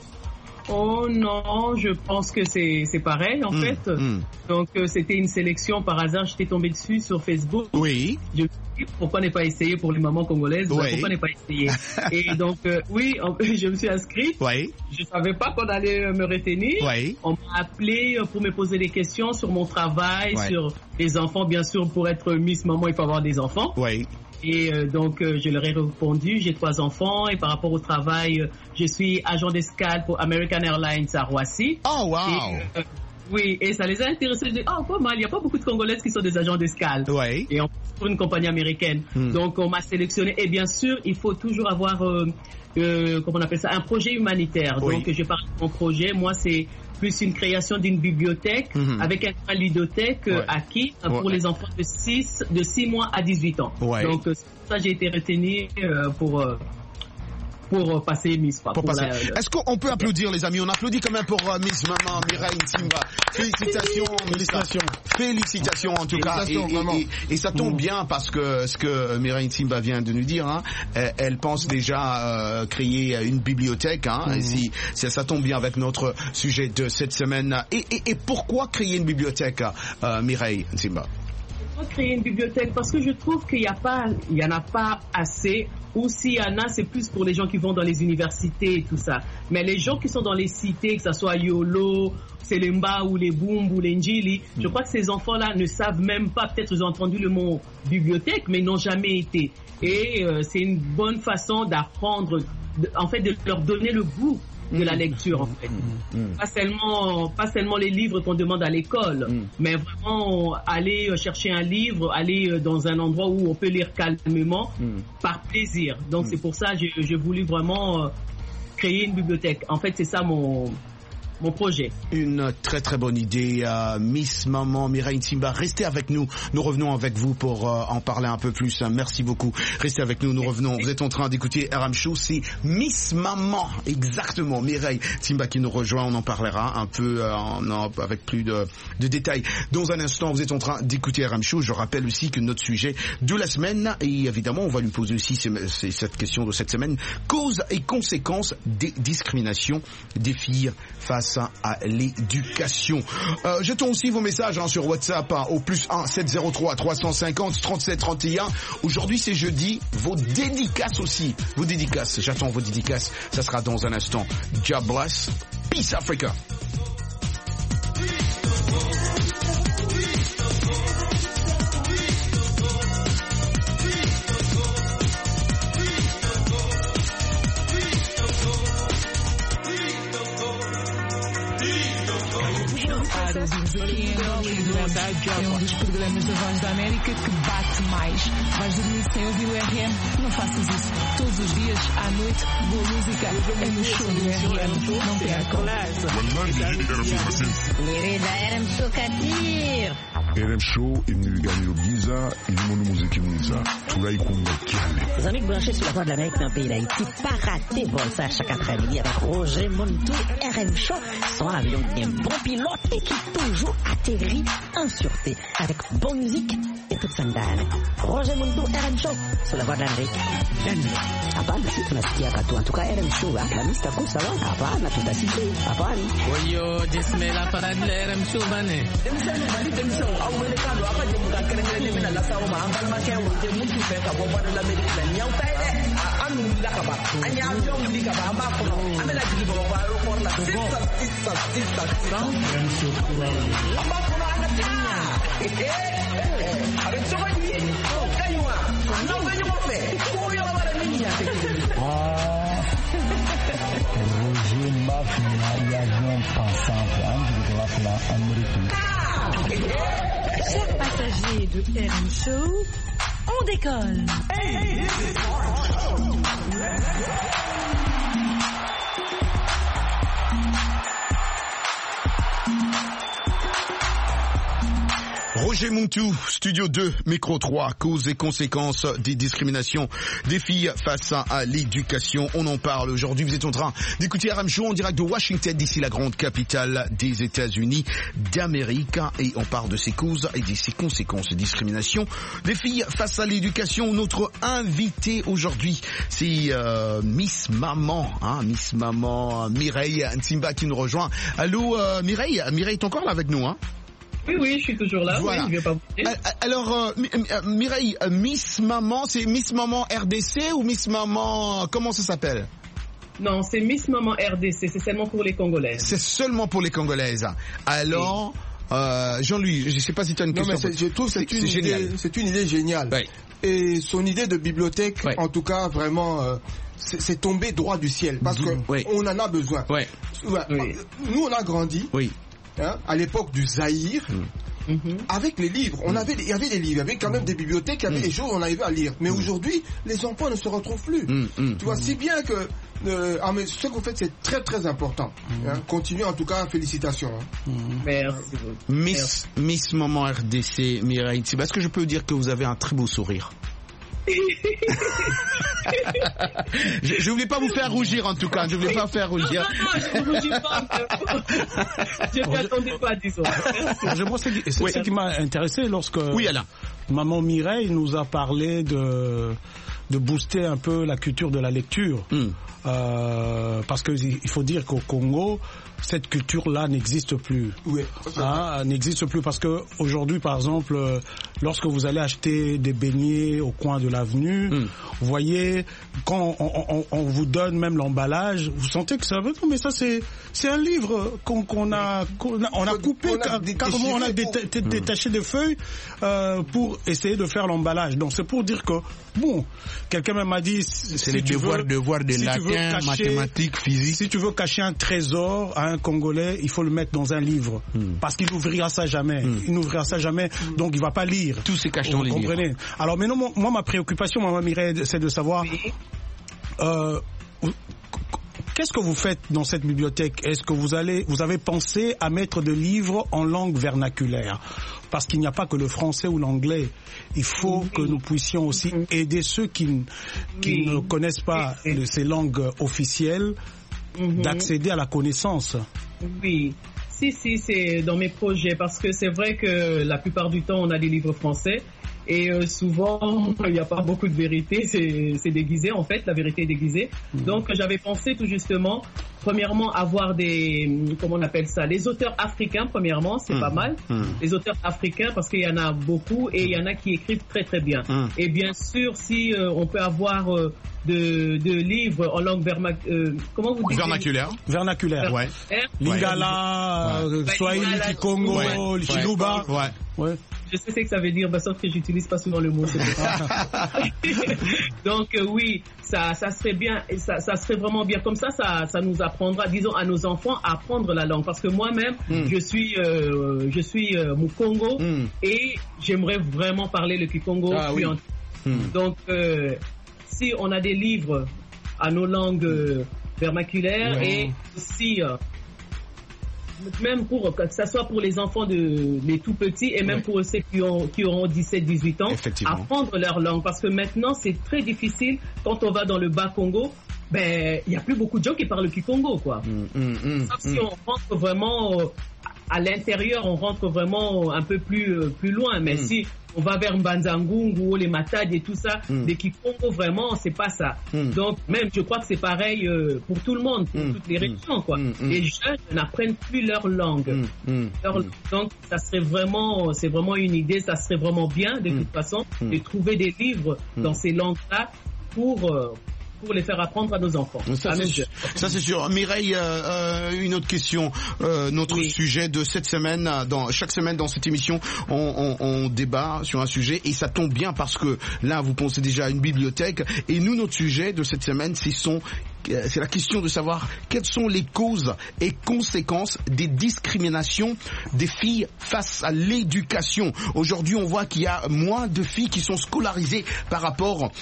Oh non, je pense que c'est pareil en fait. Donc c'était une sélection par hasard, j'étais tombée dessus sur Facebook. Oui. Je me suis dit pourquoi ne pas essayer pour les mamans congolaises, oui. Pourquoi ne pas essayer. Et donc oui, je me suis inscrite. Oui. Je savais pas qu'on allait me retenir. Oui. On m'a appelé pour me poser des questions sur mon travail, oui. Sur les enfants. Bien sûr, pour être Miss Maman, il faut avoir des enfants. Oui. Et donc, je leur ai répondu, j'ai 3 enfants et par rapport au travail, je suis agent d'escale pour American Airlines à Roissy. Oh, wow! Et, oui, et ça les a intéressés. Je dis, pas mal, il n'y a pas beaucoup de Congolaises qui sont des agents d'escale. Oui. Et pour une compagnie américaine. Donc, on m'a sélectionné. Et bien sûr, il faut toujours avoir, comment on appelle ça, un projet humanitaire. Oui. Donc, je parle de mon projet. Moi, c'est plus une création d'une bibliothèque avec un ludothèque acquis pour les enfants de 6 mois à 18 ans. Ouais. Donc, c'est pour ça que j'ai été retenue pour passer Miss. Est-ce qu'on peut applaudir les amis? On applaudit quand même pour Miss Maman Mireille Timba. Félicitations en tout cas. Et ça tombe bien parce que ce que Mireille Timba vient de nous dire, elle pense déjà créer une bibliothèque. Et ça tombe bien avec notre sujet de cette semaine. Et pourquoi créer une bibliothèque, Mireille Timba? Créer une bibliothèque parce que je trouve qu'il y en a pas assez, ou s'il y en a, c'est plus pour les gens qui vont dans les universités et tout ça. Mais les gens qui sont dans les cités, que ce soit Yolo, Selemba ou les Boum ou les Njili, je crois que ces enfants-là ne savent même pas, peut-être ils ont entendu le mot bibliothèque, mais ils n'ont jamais été. Et c'est une bonne façon d'apprendre, en fait, de leur donner le goût de la lecture en fait. Pas seulement les livres qu'on demande à l'école, mais vraiment aller chercher un livre, aller dans un endroit où on peut lire calmement par plaisir. Donc c'est pour ça que j'ai voulu vraiment créer une bibliothèque. En fait, c'est ça mon projet. Une très très bonne idée, Miss Maman Mireille Timba. Restez avec nous. Nous revenons avec vous pour en parler un peu plus. Merci beaucoup. Restez avec nous. Nous revenons. Vous êtes en train d'écouter RM Show. C'est Miss Maman, exactement. Mireille Timba qui nous rejoint. On en parlera un peu avec plus de détails. Dans un instant, vous êtes en train d'écouter RM Show. Je rappelle aussi que notre sujet de la semaine, et évidemment, on va lui poser aussi cette question de cette semaine, causes et conséquences des discriminations des filles face à l'éducation. Jetons aussi vos messages sur WhatsApp au +1 703 350 37 31. Aujourd'hui c'est jeudi. Vos dédicaces aussi. Vos dédicaces. J'attends vos dédicaces. Ça sera dans un instant. God bless. Peace Africa. É dos programas da Voz da América que bate mais. Vais dormir sem ouvir o RM? Não faças isso. Todos os dias, à noite, boa música é no show do RM. Não percam. RM Show Katir. RM Show imniganyiro byiza irimo n'umuziki mwiza turayikunda cyane. Les amis branchés sur la Voix de l'Amérique dans le pays d'Haïti, pas rater vol ça chaque après-midi avec Roger Montou. RM Show, son avion bien bon pilote et qui toujours atterrit en sûreté avec bonne musique et toute sandale. Roger Montou, RM Show, sur la Voix de l'Amérique. Hapana, si tunasikia katu. En tout cas, RM Show, la lista kusa wa. Hapana, tutasikia. Hapana. Oyo, jisme la parade de RM Show, bane. Roger Mafia, l'avion passant Chers passagers de RM Show, on décolle. Roger Montou, Studio 2, Micro 3, causes et conséquences des discriminations des filles face à l'éducation. On en parle aujourd'hui. Vous êtes en train d'écouter RM Show en direct de Washington, d'ici la grande capitale des États-Unis d'Amérique. Et on parle de ces causes et de ces conséquences de discrimination des filles face à l'éducation. Notre invité aujourd'hui, c'est Miss Maman, Miss Maman Mireille Ntimba qui nous rejoint. Allô Mireille, Mireille est encore là avec nous, hein? Oui, je suis toujours là. Voilà. Oui, je vais pas bouger. Alors, Mireille, Miss Maman, c'est Miss Maman RDC ou Miss Maman, comment ça s'appelle? Non, c'est Miss Maman RDC, c'est seulement pour les Congolaises. C'est seulement pour les Congolaises. Alors, Jean-Louis, je ne sais pas si tu as une question. Non, mais je trouve que c'est une idée géniale. Ouais. Et son idée de bibliothèque, en tout cas, vraiment, c'est tombé droit du ciel. Parce qu'on en a besoin. Ouais. Nous, on a grandi. Oui. À l'époque du Zaïre, avec les livres, il y avait des livres, il y avait quand même des bibliothèques, il y avait des choses on arrivait à lire. Mais aujourd'hui, les enfants ne se retrouvent plus. Tu vois, si bien que mais ce que vous faites, c'est très très important. Continuez en tout cas, félicitations. Merci. Miss Maman RDC, Mireille, est-ce que je peux dire que vous avez un très beau sourire? Je voulais pas vous faire rougir en tout cas. Je voulais pas faire rougir. Non, je ne rougis pas. Je ne m'attendais pas, disons. C'est ce qui m'a intéressé lorsque Maman Mireille nous a parlé de booster un peu la culture de la lecture. Parce qu'il faut dire qu'au Congo, cette culture-là n'existe plus. Oui. N'existe plus parce que aujourd'hui, par exemple, lorsque vous allez acheter des beignets au coin de l'avenue, vous voyez, quand on vous donne même l'emballage, vous sentez que ça veut mais ça c'est un livre qu'on a coupé, carrément on a détaché des feuilles pour essayer de faire l'emballage. Donc c'est pour dire que bon, quelqu'un même m'a dit c'est les devoirs de latin, mathématiques, physique. Si tu veux cacher un trésor à un Congolais, il faut le mettre dans un livre parce qu'il n'ouvrira ça jamais. Il n'ouvrira ça jamais, donc il va pas lire. Tout se cache dans les livres. Alors maintenant, moi ma préoccupation, Maman Mireille, c'est de savoir qu'est-ce que vous faites dans cette bibliothèque? Est-ce que vous avez pensé à mettre des livres en langue vernaculaire? Parce qu'il n'y a pas que le français ou l'anglais. Il faut que nous puissions aussi aider ceux qui ne connaissent pas ces langues officielles d'accéder à la connaissance. Oui. Si, c'est dans mes projets parce que c'est vrai que la plupart du temps on a des livres français et souvent il n'y a pas beaucoup de vérité, c'est déguisé en fait, la vérité est déguisée. Donc j'avais pensé tout justement, premièrement avoir comment on appelle ça, les auteurs africains premièrement, c'est pas mal, les auteurs africains parce qu'il y en a beaucoup et il y en a qui écrivent très très bien. Et bien sûr si on peut avoir de livres en langue comment vous dites vernaculaire, ouais. Lingala, Swahili, Kikongo, Chiluba. je sais ce que ça veut dire, sauf que j'utilise pas souvent le mot. Donc oui, ça serait bien, ça serait vraiment bien. Comme ça nous apprendra, disons, à nos enfants à apprendre la langue. Parce que moi-même, je suis Mukongo et j'aimerais vraiment parler le Kikongo. Donc, si on a des livres à nos langues vernaculaires et aussi même pour que ça soit pour les enfants les tout petits et même pour ceux qui auront 17-18 ans, apprendre leur langue, parce que maintenant c'est très difficile quand on va dans le Bas-Congo. Il y a plus beaucoup de gens qui parlent le Kikongo, quoi. Sauf si on rentre vraiment à l'intérieur, on rentre vraiment un peu plus loin. Mais si on va vers Mbanzangungu, les Matadi et tout ça, les Kikongo, vraiment, c'est pas ça. Donc, même, je crois que c'est pareil pour tout le monde, pour toutes les régions, quoi. Les jeunes n'apprennent plus leur langue. Donc, ça serait vraiment, c'est vraiment une idée, ça serait vraiment bien, de toute façon, de trouver des livres dans ces langues-là pour les faire apprendre à nos enfants. Ça c'est sûr. Mireille, une autre question. Notre sujet de cette semaine, chaque semaine dans cette émission, on débat sur un sujet et ça tombe bien parce que là vous pensez déjà à une bibliothèque et nous notre sujet de cette semaine c'est la question de savoir quelles sont les causes et conséquences des discriminations des filles face à l'éducation. Aujourd'hui, on voit qu'il y a moins de filles qui sont scolarisées par rapport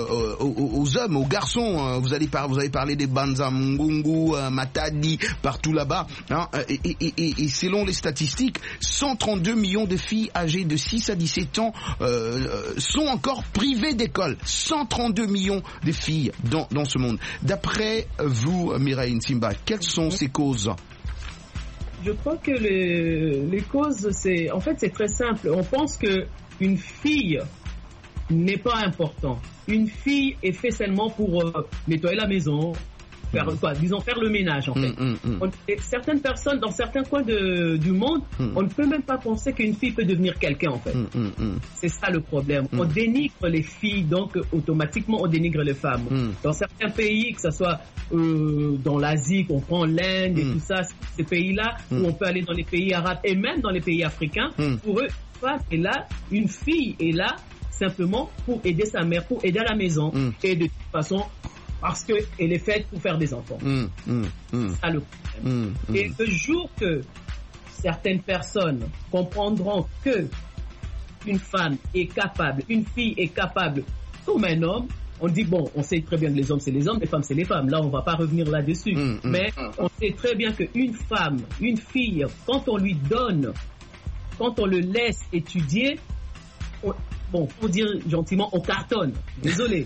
aux hommes, aux garçons. Vous avez parlé des Banza-Mungungu, Matadi, partout là-bas. Hein, et selon les statistiques, 132 millions de filles âgées de 6 à 17 ans sont encore privées d'école. 132 millions de filles dans ce monde. D'après vous, Mireille Nsimba, quelles sont ces causes? Je crois que les causes, c'est très simple. On pense que une fille n'est pas importante. Une fille est faite seulement pour nettoyer la maison, faire le ménage en fait. Certaines personnes dans certains coins du monde, on ne peut même pas penser qu'une fille peut devenir quelqu'un en fait. C'est ça le problème. On dénigre les filles, donc automatiquement on dénigre les femmes. Dans certains pays, que ce soit dans l'Asie, qu'on prend l'Inde et tout ça, ces pays-là, où on peut aller dans les pays arabes et même dans les pays africains, pour eux, une fille est là simplement pour aider sa mère, pour aider à la maison et de toute façon parce qu'elle est faite pour faire des enfants. C'est ça le problème. Et le jour que certaines personnes comprendront que une femme est capable, une fille est capable comme un homme, on dit bon, on sait très bien que les hommes c'est les hommes, les femmes c'est les femmes. Là, on va pas revenir là-dessus. Mais on sait très bien qu'une femme, une fille, quand on lui donne, quand on le laisse étudier, pour dire gentiment, on cartonne. Désolé.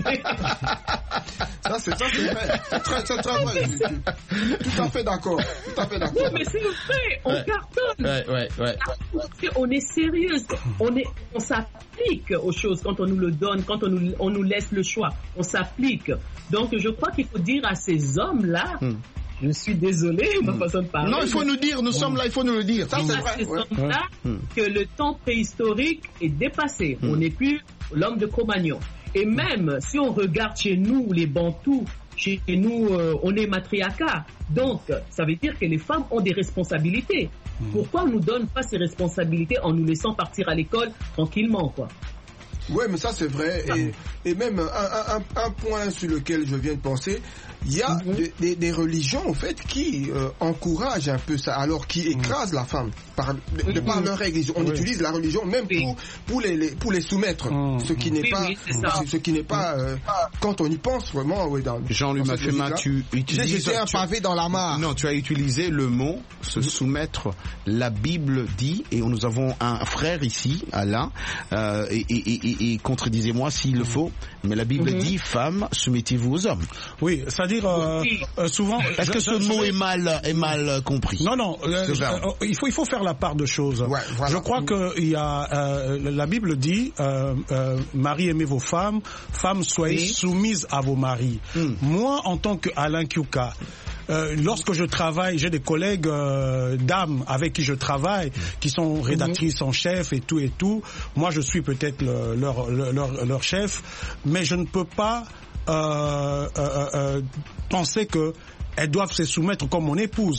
C'est vrai. C'est très vrai. Tout à fait d'accord. Non, mais c'est vrai, on cartonne. On est sérieuse. On s'applique aux choses quand on nous le donne, quand on nous laisse le choix. On s'applique. Donc, je crois qu'il faut dire à ces hommes-là, je suis désolé, ma façon de parler. Non, il faut nous dire, nous sommes là, il faut nous le dire. Ça, c'est vrai. Ces hommes-là, que le temps préhistorique est dépassé. On n'est plus l'homme de Cro-Magnon. Et même si on regarde chez nous, les Bantous, chez nous, on est matriarcat. Donc, ça veut dire que les femmes ont des responsabilités. Pourquoi on ne nous donne pas ces responsabilités en nous laissant partir à l'école tranquillement, quoi? Oui, mais ça c'est vrai. Et même un point sur lequel je viens de penser, il y a des religions en fait qui encouragent un peu ça, alors qui écrasent la femme par leur église. On utilise la religion même pour les soumettre, ce qui n'est pas quand on y pense vraiment. Jean-Luc Mafema, tu utilises. J'ai jeté un pavé dans la mare. Non, tu as utilisé le mot se soumettre. La Bible dit, et nous avons un frère ici, Alain, et contredisez-moi s'il le faut, mais la Bible dit femmes, soumettez-vous aux hommes. Oui, c'est-à-dire souvent. Est-ce que ce mot est mal compris? Non, il faut faire la part de choses. Ouais, voilà. Je crois que il y a la Bible dit Marie, aimez vos femmes, femmes soyez soumises à vos maris. Moi, en tant qu'Alain Kiuka, lorsque je travaille, j'ai des collègues dames avec qui je travaille, qui sont rédactrices en chef et tout. Moi, je suis peut-être leur chef, mais je ne peux pas penser qu'elles doivent se soumettre comme mon épouse.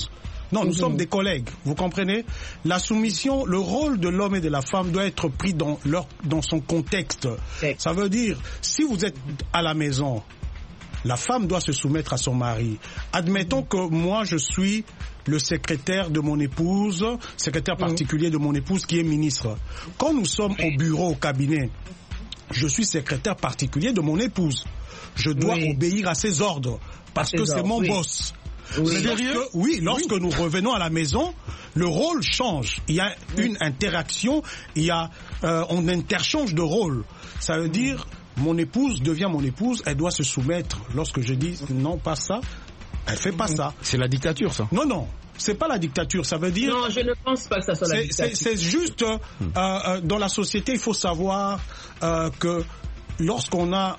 Non, nous sommes des collègues, vous comprenez? La soumission, le rôle de l'homme et de la femme doit être pris dans son contexte. Ça veut dire, si vous êtes à la maison, la femme doit se soumettre à son mari. Admettons que moi, je suis le secrétaire de mon épouse, secrétaire particulier de mon épouse qui est ministre. Quand nous sommes au bureau, au cabinet, je suis secrétaire particulier de mon épouse. Je dois obéir à ses ordres parce que c'est mon boss. Lorsque nous revenons à la maison, le rôle change. Il y a une interaction, on interchange de rôle. Ça veut dire, mon épouse devient mon épouse, elle doit se soumettre. Lorsque je dis non, pas ça, elle fait pas ça. C'est la dictature, ça? Non, c'est pas la dictature. Ça veut dire. Non, je ne pense pas que ça soit la dictature. C'est juste dans la société, il faut savoir que lorsqu'on a,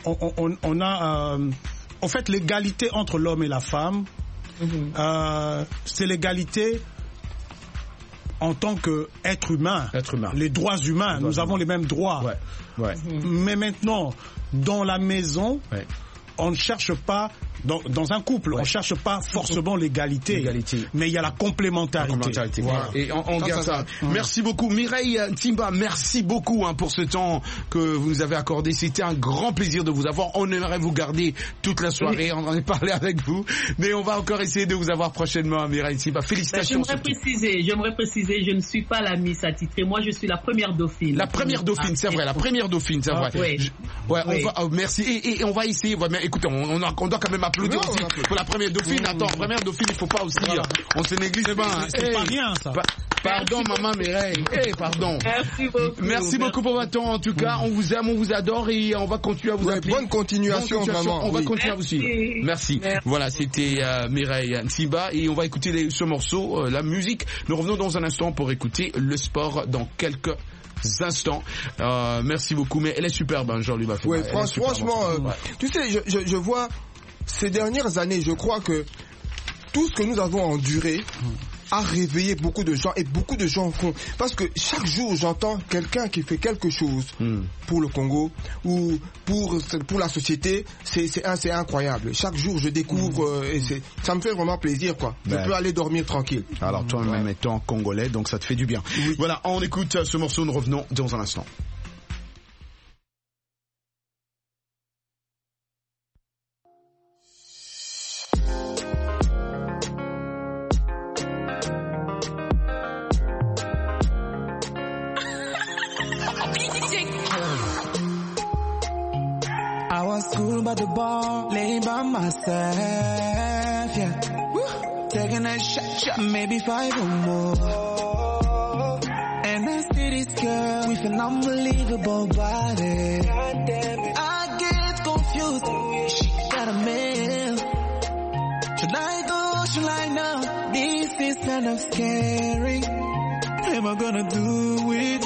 en fait, l'égalité entre l'homme et la femme. C'est l'égalité en tant qu'être humain. Les droits humains, nous avons les mêmes droits. Mais maintenant, dans la maison, on ne cherche pas, dans un couple, on ne cherche pas forcément l'égalité, mais il y a la complémentarité. Voilà. Et on garde ça. Merci beaucoup. Mireille Nsimba, merci beaucoup pour ce temps que vous nous avez accordé. C'était un grand plaisir de vous avoir. On aimerait vous garder toute la soirée, on en a parlé avec vous, mais on va encore essayer de vous avoir prochainement, Mireille Nsimba. Félicitations. J'aimerais préciser, je ne suis pas la Miss attitrée. Moi, je suis la première dauphine. La première dauphine, c'est vrai. La première dauphine, c'est vrai. Merci. Et on va essayer. Écoutez, on doit quand même applaudir aussi pour la première dauphine. Attends, première dauphine, il ne faut pas aussi. On se néglige pas. C'est pas rien, ça. Pardon, maman Mireille. Pardon. Merci beaucoup pour votre temps. En tout cas, on vous aime, on vous adore et on va continuer à vous appeler. Bonne continuation, vraiment. On va continuer à vous suivre. Merci. Voilà, c'était Mireille Nsimba et on va écouter ce morceau, la musique. Nous revenons dans un instant pour écouter le sport dans quelques instants. Merci beaucoup, mais elle est superbe, Jean-Louis Baffi. Oui, franchement, tu sais, je vois ces dernières années, je crois que tout ce que nous avons enduré a réveillé beaucoup de gens et beaucoup de gens font. Parce que chaque jour, j'entends quelqu'un qui fait quelque chose pour le Congo ou pour la société. C'est incroyable. Chaque jour, je découvre et ça me fait vraiment plaisir, quoi. Je peux aller dormir tranquille. Alors, toi-même étant congolais, donc ça te fait du bien. Oui. Voilà, on écoute ce morceau. Nous revenons dans un instant. I was cool by the bar, laying by myself, yeah. Woo. Taking a shot, maybe 5 or more. And I see this girl with an unbelievable body. I get confused, she got a man. Should I go, should I now? This is kind of scary. Am I gonna do it?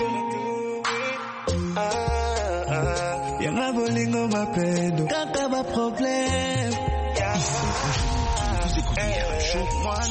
Y'a un bolingo m'appelle, quand t'as pas problème. Vous écoutez un show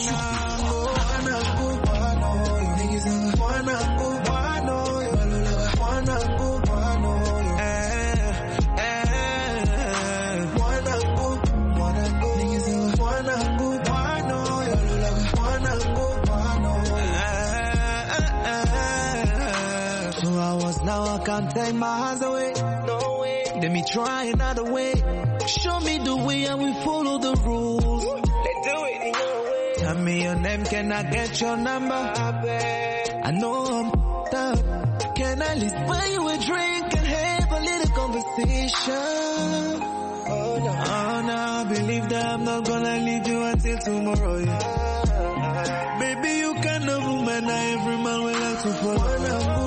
Now I can't take my eyes away. No way. Let me try another way. Show me the way and we follow the rules. Let's do it in your way. Tell me your name, can I get your number? I know I'm up. Can I at least buy you a drink and have a little conversation? Oh no, I believe that I'm not gonna leave you until tomorrow. Yeah. Baby, you kind of woman, not every man will like to follow.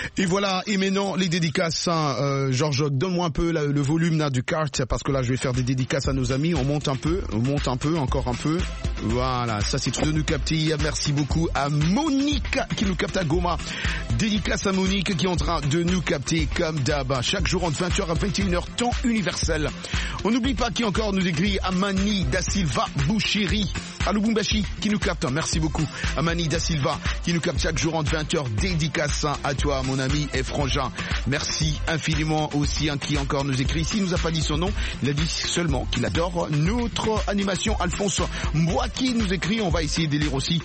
Et voilà, et maintenant les dédicaces, Georges, donne-moi un peu le volume là, du carte, parce que là je vais faire des dédicaces à nos amis, on monte un peu, encore un peu. Voilà, ça c'est trop de nous capter. Merci beaucoup à Monique qui nous capte à Goma. Dédicace à Monique qui est en train de nous capter comme d'hab, chaque jour entre 20h à 21h, temps universel. On n'oublie pas qui encore nous écrit Amani da Silva Boucheri à Lubumbashi qui nous capte. Merci beaucoup Amani da Silva qui nous capte chaque jour entre 20h. Dédicace à toi mon ami et frangin. Merci infiniment aussi qui encore nous écrit. S'il nous a pas dit son nom, il a dit seulement qu'il adore notre animation. Alphonse Mbouaki nous écrit. On va essayer de lire aussi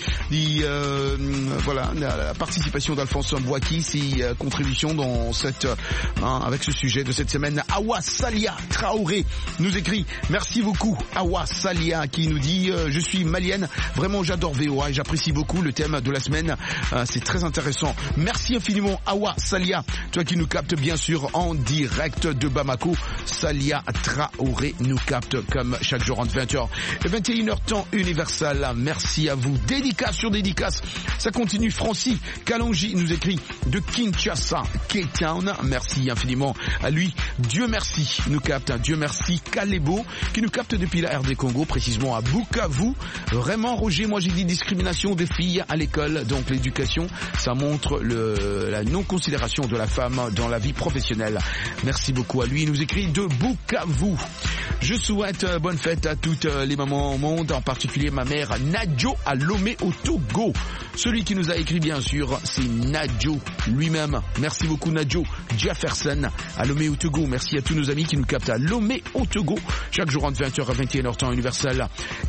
voilà la participation d'Alphonse Mbouaki, ses contributions dans cette avec ce sujet de cette semaine. Awa Salia Traoré nous écrit. Merci beaucoup Awa Salia qui nous dit je suis malienne, vraiment j'adore VOA et j'apprécie beaucoup le thème de la semaine, c'est très intéressant. Merci infiniment Awa Salia, toi qui nous captes bien sûr en direct de Bamako. Salia Traoré nous capte comme chaque jour entre 20h et 21h temps universel. Merci à vous. Dédicace sur dédicace, ça continue. Francis Kalonji nous écrit de Kinshasa, Cape Town. Merci infiniment à lui. Dieu merci nous capte. Dieu merci Kalebo qui nous capte depuis la RD Congo, précisément à Bukavu. Vraiment Roger, moi j'ai dit discrimination des filles à l'école, donc l'éducation, ça montre la non-considération de la femme dans la vie professionnelle. Merci beaucoup à lui. Il nous écrit de Bukavu. Je souhaite bonne fête à toutes les mamans au monde, en particulier ma mère Nadjo à Lomé au Togo. Celui qui nous a écrit bien sûr, c'est Nadjo lui-même. Merci beaucoup Nadjo Jefferson à Lomé au Togo. Merci à tous nos amis qui nous captent à Lomé au Togo. Chaque jour entre 20h à 21h temps universel.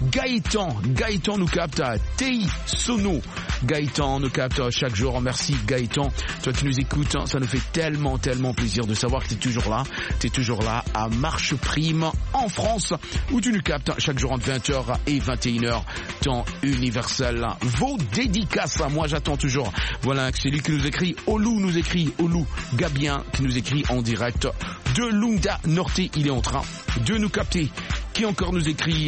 Gaëtan nous capte à Tei Sono. Gaëtan nous capte chaque jour. Merci Gaëtan. Toi qui nous écoutes, ça nous fait tellement plaisir de savoir que tu es toujours là à Marche Prime en France, où tu nous captes chaque jour entre 20h et 21h temps universel. Vos dédicaces, moi j'attends toujours. Voilà, c'est lui qui nous écrit. Olou Gabien qui nous écrit en direct de Lunda Norte. Il est en train de nous capter. Qui encore nous écrit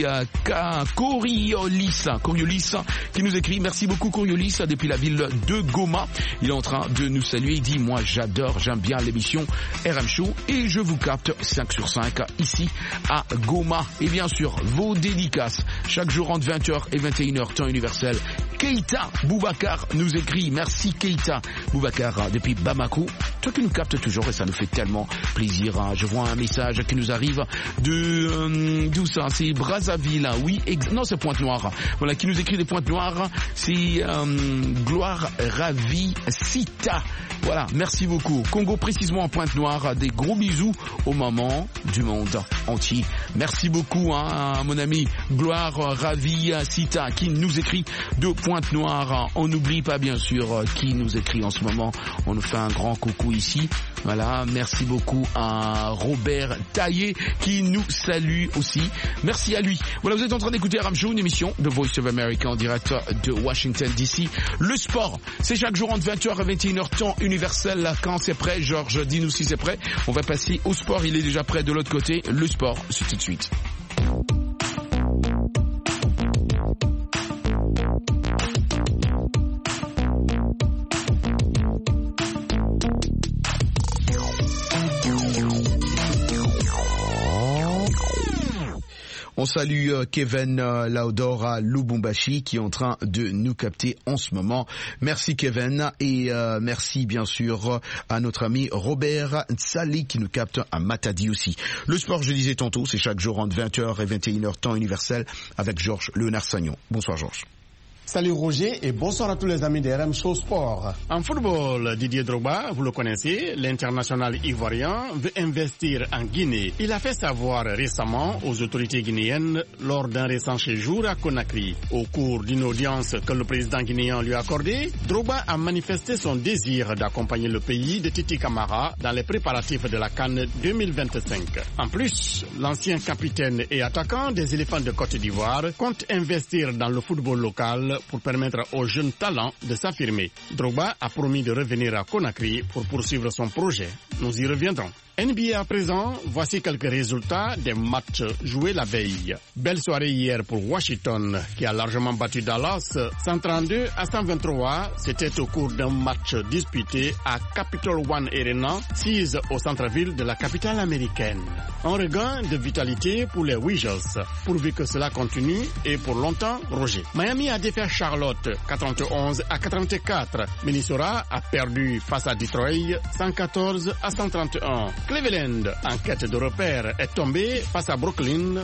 Coriolis qui nous écrit. Merci beaucoup Coriolis depuis la ville de Goma. Il est en train de nous saluer. Il dit moi j'aime bien l'émission RM Show et je vous capte 5 sur 5 ici à Goma. Et bien sûr vos dédicaces chaque jour entre 20h et 21h temps universel. Keita Boubacar nous écrit. Merci Keita Boubacar depuis Bamako. Toi qui nous captes toujours et ça nous fait tellement plaisir. Je vois un message qui nous arrive de d'où ça, c'est Brazzaville, oui, non c'est Pointe-Noire. Voilà, qui nous écrit des Pointe-Noires, c'est Gloire Ravi Sita. Voilà, merci beaucoup. Congo précisément en Pointe-Noire, des gros bisous aux mamans du monde entier. Merci beaucoup à mon ami Gloire Ravi Sita qui nous écrit de Pointe-Noire. On n'oublie pas bien sûr qui nous écrit en ce moment. On nous fait un grand coucou ici. Voilà, merci beaucoup à Robert Taillé qui nous salue aussi. Merci à lui. Voilà, vous êtes en train d'écouter RM Show, une émission de Voice of America en direct de Washington DC. Le sport, c'est chaque jour entre 20h et 21h temps universel. Quand c'est prêt, Georges, dis-nous si c'est prêt. On va passer au sport, il est déjà prêt de l'autre côté. Le sport, c'est tout de suite. On salue Kevin Laudor à Lubumbashi qui est en train de nous capter en ce moment. Merci Kevin et merci bien sûr à notre ami Robert Nsali qui nous capte à Matadi aussi. Le sport, je disais tantôt, c'est chaque jour entre 20h et 21h temps universel avec Georges Léonard-Sagnon. Bonsoir Georges. Salut Roger et bonsoir à tous les amis de RM Show Sport. En football, Didier Drogba, vous le connaissez, l'international ivoirien veut investir en Guinée. Il a fait savoir récemment aux autorités guinéennes lors d'un récent séjour à Conakry. Au cours d'une audience que le président guinéen lui a accordée, Drogba a manifesté son désir d'accompagner le pays de Titi Camara dans les préparatifs de la CAN 2025. En plus, l'ancien capitaine et attaquant des éléphants de Côte d'Ivoire compte investir dans le football local pour permettre aux jeunes talents de s'affirmer. Drogba a promis de revenir à Conakry pour poursuivre son projet Nous y reviendrons. NBA à présent, voici quelques résultats des matchs joués la veille. Belle soirée hier pour Washington qui a largement battu Dallas 132-123. C'était au cours d'un match disputé à Capital One Arena, 6 au centre-ville de la capitale américaine. Un regain de vitalité pour les Wizards, pourvu que cela continue et pour longtemps, Roger. Miami a défait Charlotte 91-84. Minnesota a perdu face à Detroit 114-131. Cleveland, en quête de repères, est tombé face à Brooklyn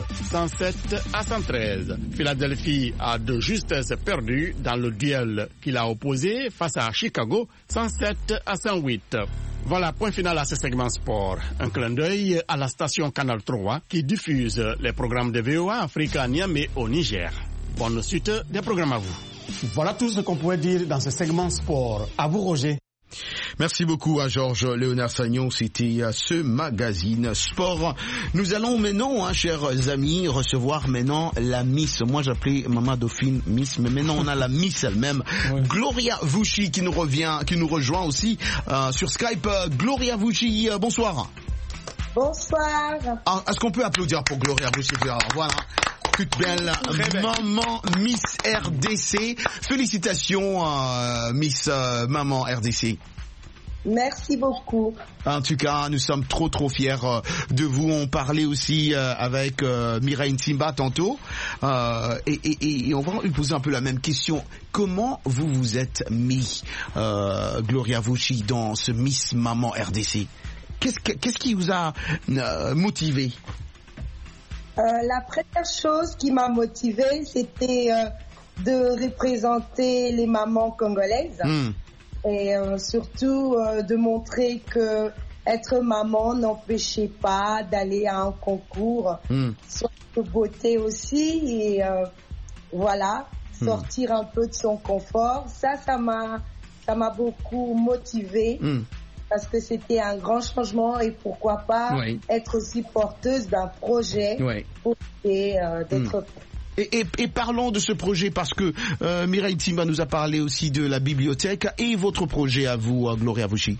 107-113. Philadelphie a de justesse perdu dans le duel qu'il a opposé face à Chicago 107-108. Voilà, point final à ce segment sport. Un clin d'œil à la station Canal 3 qui diffuse les programmes de VOA Afrique à Niamey au Niger. Bonne suite des programmes à vous. Voilà tout ce qu'on pouvait dire dans ce segment sport. À vous, Roger. Merci beaucoup à Georges Léonard Sagnon, c'était ce magazine sport. Nous allons maintenant, chers amis, recevoir maintenant la Miss. Moi j'appelais Maman Dauphine Miss, mais maintenant on a la Miss elle-même, oui. Gloria Vouchy qui nous rejoint aussi sur Skype. Gloria Vouchy, bonsoir. Bonsoir. Est-ce qu'on peut applaudir pour Gloria Vouchy? Voilà. Toute belle maman Miss RDC. Félicitations Miss Maman RDC. Merci beaucoup. En tout cas, nous sommes trop fiers de vous. On parlait aussi avec Mireille Ntimba tantôt et on va lui poser un peu la même question. Comment vous vous êtes mis, Gloria Vouchy, dans ce Miss Maman RDC? Qu'est-ce qui vous a motivé? La première chose qui m'a motivée, c'était de représenter les mamans congolaises et surtout de montrer que être maman n'empêchait pas d'aller à un concours, soit de beauté aussi et voilà, sortir un peu de son confort. Ça m'a beaucoup motivée. Parce que c'était un grand changement et pourquoi pas être aussi porteuse d'un projet pour d'être... Et parlons de ce projet parce que Mireille Ntimba nous a parlé aussi de la bibliothèque et votre projet à vous, Gloria Vouchy.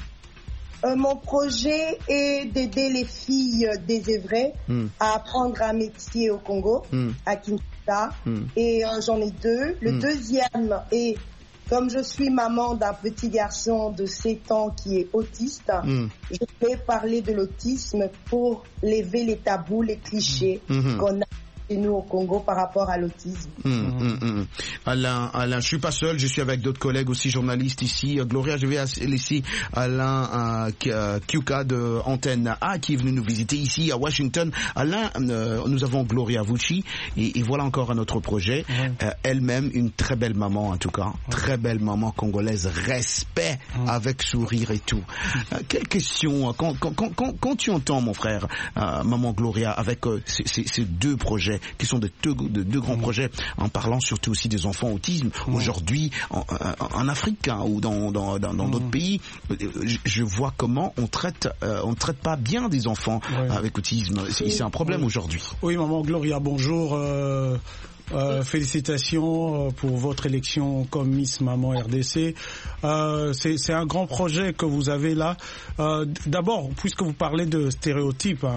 Mon projet est d'aider les filles désœuvrées à apprendre un métier au Congo, à Kinshasa, et j'en ai deux. Le deuxième est... Comme je suis maman d'un petit garçon de 7 ans qui est autiste, je vais parler de l'autisme pour lever les tabous, les clichés qu'on a chez nous au Congo par rapport à l'autisme. Alain, je suis pas seul, je suis avec d'autres collègues aussi journalistes ici. Gloria, je vais laisser Alain Kiuka de Antenne A qui est venu nous visiter ici à Washington. Alain, nous avons Gloria Vouchy et voilà encore un autre projet. Elle-même une très belle maman en tout cas, très belle maman congolaise, respect avec sourire et tout. Quelle question quand tu entends mon frère, maman Gloria, avec ces deux projets qui sont de deux grands projets, en parlant surtout aussi des enfants autisme. Aujourd'hui, en Afrique ou dans d'autres pays, je vois comment on traite pas bien des enfants avec autisme. C'est un problème aujourd'hui. Oui, maman Gloria, bonjour. Félicitations pour votre élection comme Miss Maman RDC. C'est un grand projet que vous avez là. D'abord, puisque vous parlez de stéréotypes,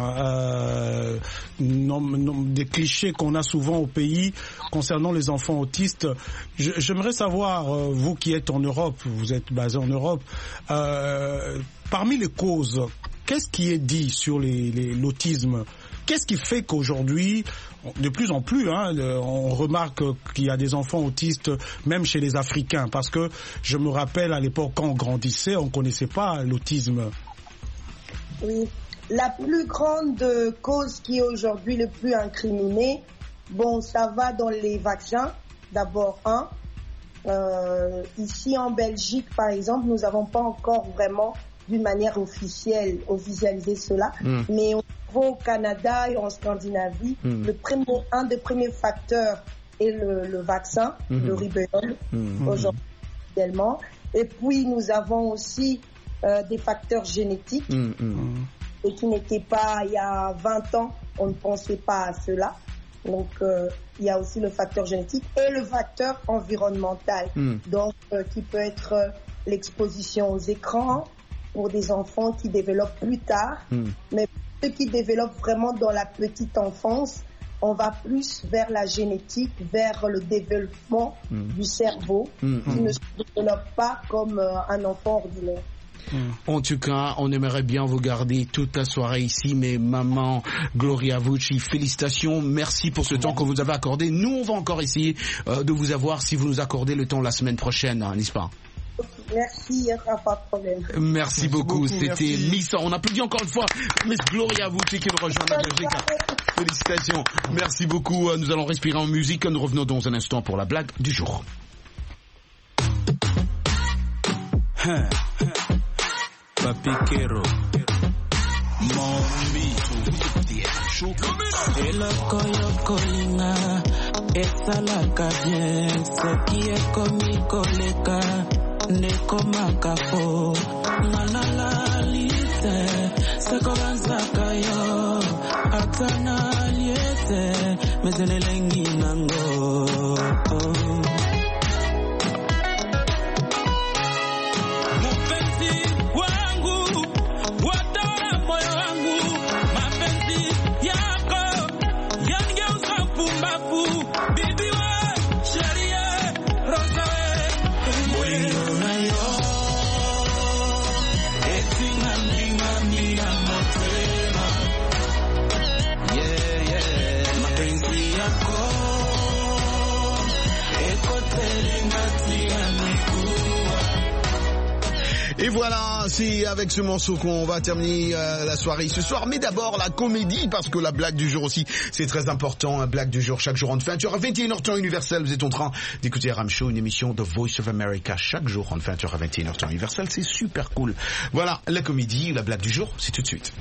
des clichés qu'on a souvent au pays concernant les enfants autistes, j'aimerais savoir, vous qui êtes en Europe, vous êtes basé en Europe, parmi les causes, qu'est-ce qui est dit sur l'autisme? Qu'est-ce qui fait qu'aujourd'hui, de plus en plus, on remarque qu'il y a des enfants autistes, même chez les Africains, parce que je me rappelle à l'époque quand on grandissait, on ne connaissait pas l'autisme. Oui, la plus grande cause qui est aujourd'hui le plus incriminée, ça va dans les vaccins, d'abord ici en Belgique par exemple, nous n'avons pas encore vraiment d'une manière officialisé cela, mais au Canada et en Scandinavie, un des premiers facteurs est le vaccin, le rubéole, aujourd'hui également. Et puis nous avons aussi des facteurs génétiques et qui n'étaient pas il y a 20 ans, on ne pensait pas à cela. Donc il y a aussi le facteur génétique et le facteur environnemental, donc qui peut être l'exposition aux écrans, pour des enfants qui développent plus tard, mais ceux qui développent vraiment dans la petite enfance, on va plus vers la génétique, vers le développement du cerveau, qui ne se développe pas comme un enfant ordinaire. En tout cas, on aimerait bien vous garder toute la soirée ici, mais maman Gloria Vucci, félicitations, merci pour ce temps que vous avez accordé. Nous, on va encore essayer de vous avoir si vous nous accordez le temps la semaine prochaine, n'est-ce pas? Merci, il n'y aura pas de problème. Merci beaucoup. C'était Miss. On applaudit encore une fois Miss Gloria Vucci qui nous rejoint en Belgique. Félicitations. Merci beaucoup. Nous allons respirer en musique. Nous revenons dans un instant pour la blague du jour. Papiquero, Mombi, Eloko yokolinga, esalaka bien, soki ekomi koleka, nekomaka fo, nanalalite, sekobanzaka yo, atana liete, mezenelengi nango. Et voilà, c'est avec ce morceau qu'on va terminer la soirée ce soir. Mais d'abord, la comédie, parce que la blague du jour aussi, c'est très important. La blague du jour, chaque jour en fin de 21h temps universel. Vous êtes en train d'écouter Ram Show, une émission de Voice of America. Chaque jour en 20h à 21h temps universel, c'est super cool. Voilà, la comédie, la blague du jour, c'est tout de suite.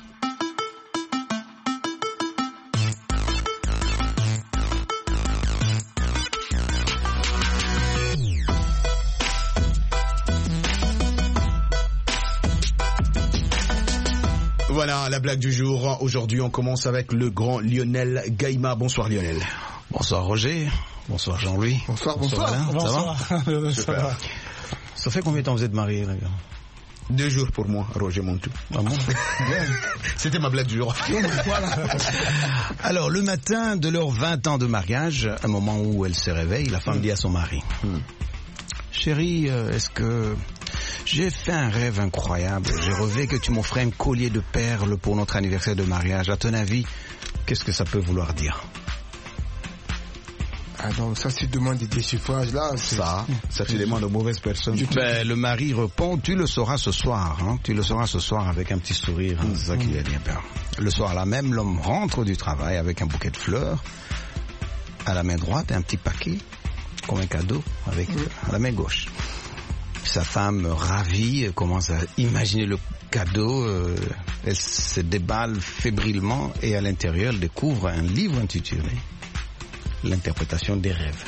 Voilà la blague du jour. Aujourd'hui, on commence avec le grand Lionel Gaïma. Bonsoir Lionel. Bonsoir Roger. Bonsoir Jean-Louis. Bonsoir. Alain. Bonsoir. Ça va? Ça fait combien de temps vous êtes mariés, les gars? 2 jours pour moi, Roger Montou. Ah bon? C'était ma blague du jour. Alors, le matin de leurs 20 ans de mariage, un moment où elle se réveille, la femme dit à son mari, chérie, est-ce que... J'ai fait un rêve incroyable. J'ai rêvé que tu m'offrais un collier de perles pour notre anniversaire de mariage. À ton avis, qu'est-ce que ça peut vouloir dire? Ah non, ça tu demandes des déchiffrages là. Ça tu demandes aux mauvaises personnes. Ben, le mari répond, tu le sauras ce soir. Hein. Tu le sauras ce soir avec un petit sourire. Hein. C'est ça qu'il a dit. Le soir là même, l'homme rentre du travail avec un bouquet de fleurs. À la main droite, un petit paquet, comme un cadeau, avec à la main gauche. Sa femme, ravie, commence à imaginer le cadeau. Elle se déballe fébrilement et à l'intérieur, elle découvre un livre intitulé L'interprétation des rêves.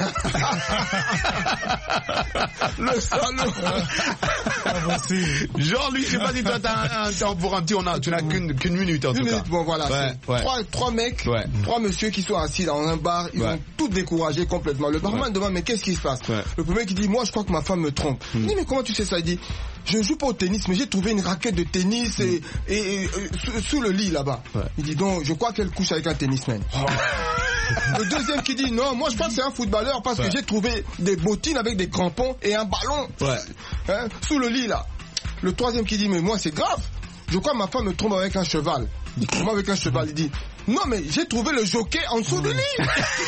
Le salaud. Jean-Louis, je sais pas si toi t'as un temps pour un petit, tu n'as qu'une minute en tout cas. Bon voilà, trois mecs, trois messieurs qui sont assis dans un bar, ils ont tout découragé complètement. Le barman demande mais qu'est-ce qui se passe? Le premier qui dit moi je crois que ma femme me trompe. Il dit mais comment tu sais ça? Il dit je joue pas au tennis mais j'ai trouvé une raquette de tennis et sous le lit là-bas. Il dit donc je crois qu'elle couche avec un tennisman. Le deuxième qui dit non, moi je crois que c'est un footballeur parce que j'ai trouvé des bottines avec des crampons et un ballon sous le lit là. Le troisième qui dit mais moi c'est grave, je crois que ma femme me trompe avec un cheval. Il dit comment avec un cheval? Il dit non mais j'ai trouvé le jockey en dessous du lit.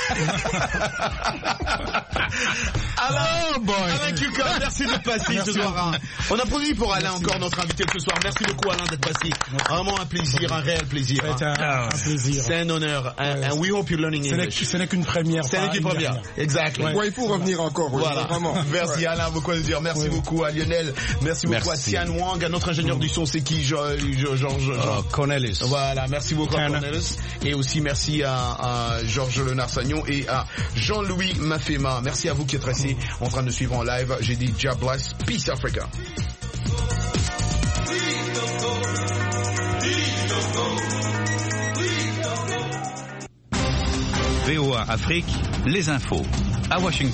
Alors Alain Cuca, merci d'être passé ce soir. On applaudit pour Alain, encore notre invité de ce soir. Merci beaucoup Alain d'être passé. Vraiment un plaisir, un réel plaisir. Un plaisir. C'est un honneur. And we hope you're learning English. Ce n'est qu'une première. C'est qu'une première. Exactement. Ouais, il faut revenir encore. Voilà. Vraiment. Merci Alain, beaucoup à le dire. Merci beaucoup à Lionel. Merci beaucoup à Tian Wang, à notre ingénieur du son, c'est qui? Georges Cornelis. Voilà, merci beaucoup à Cornelis. Et aussi merci à Georges Lenard-Sagnon et à Jean-Louis Mafema. Merci à vous qui êtes restés en train de suivre en live. J'ai dit God bless, Peace Africa. VOA Afrique, les infos. À Washington.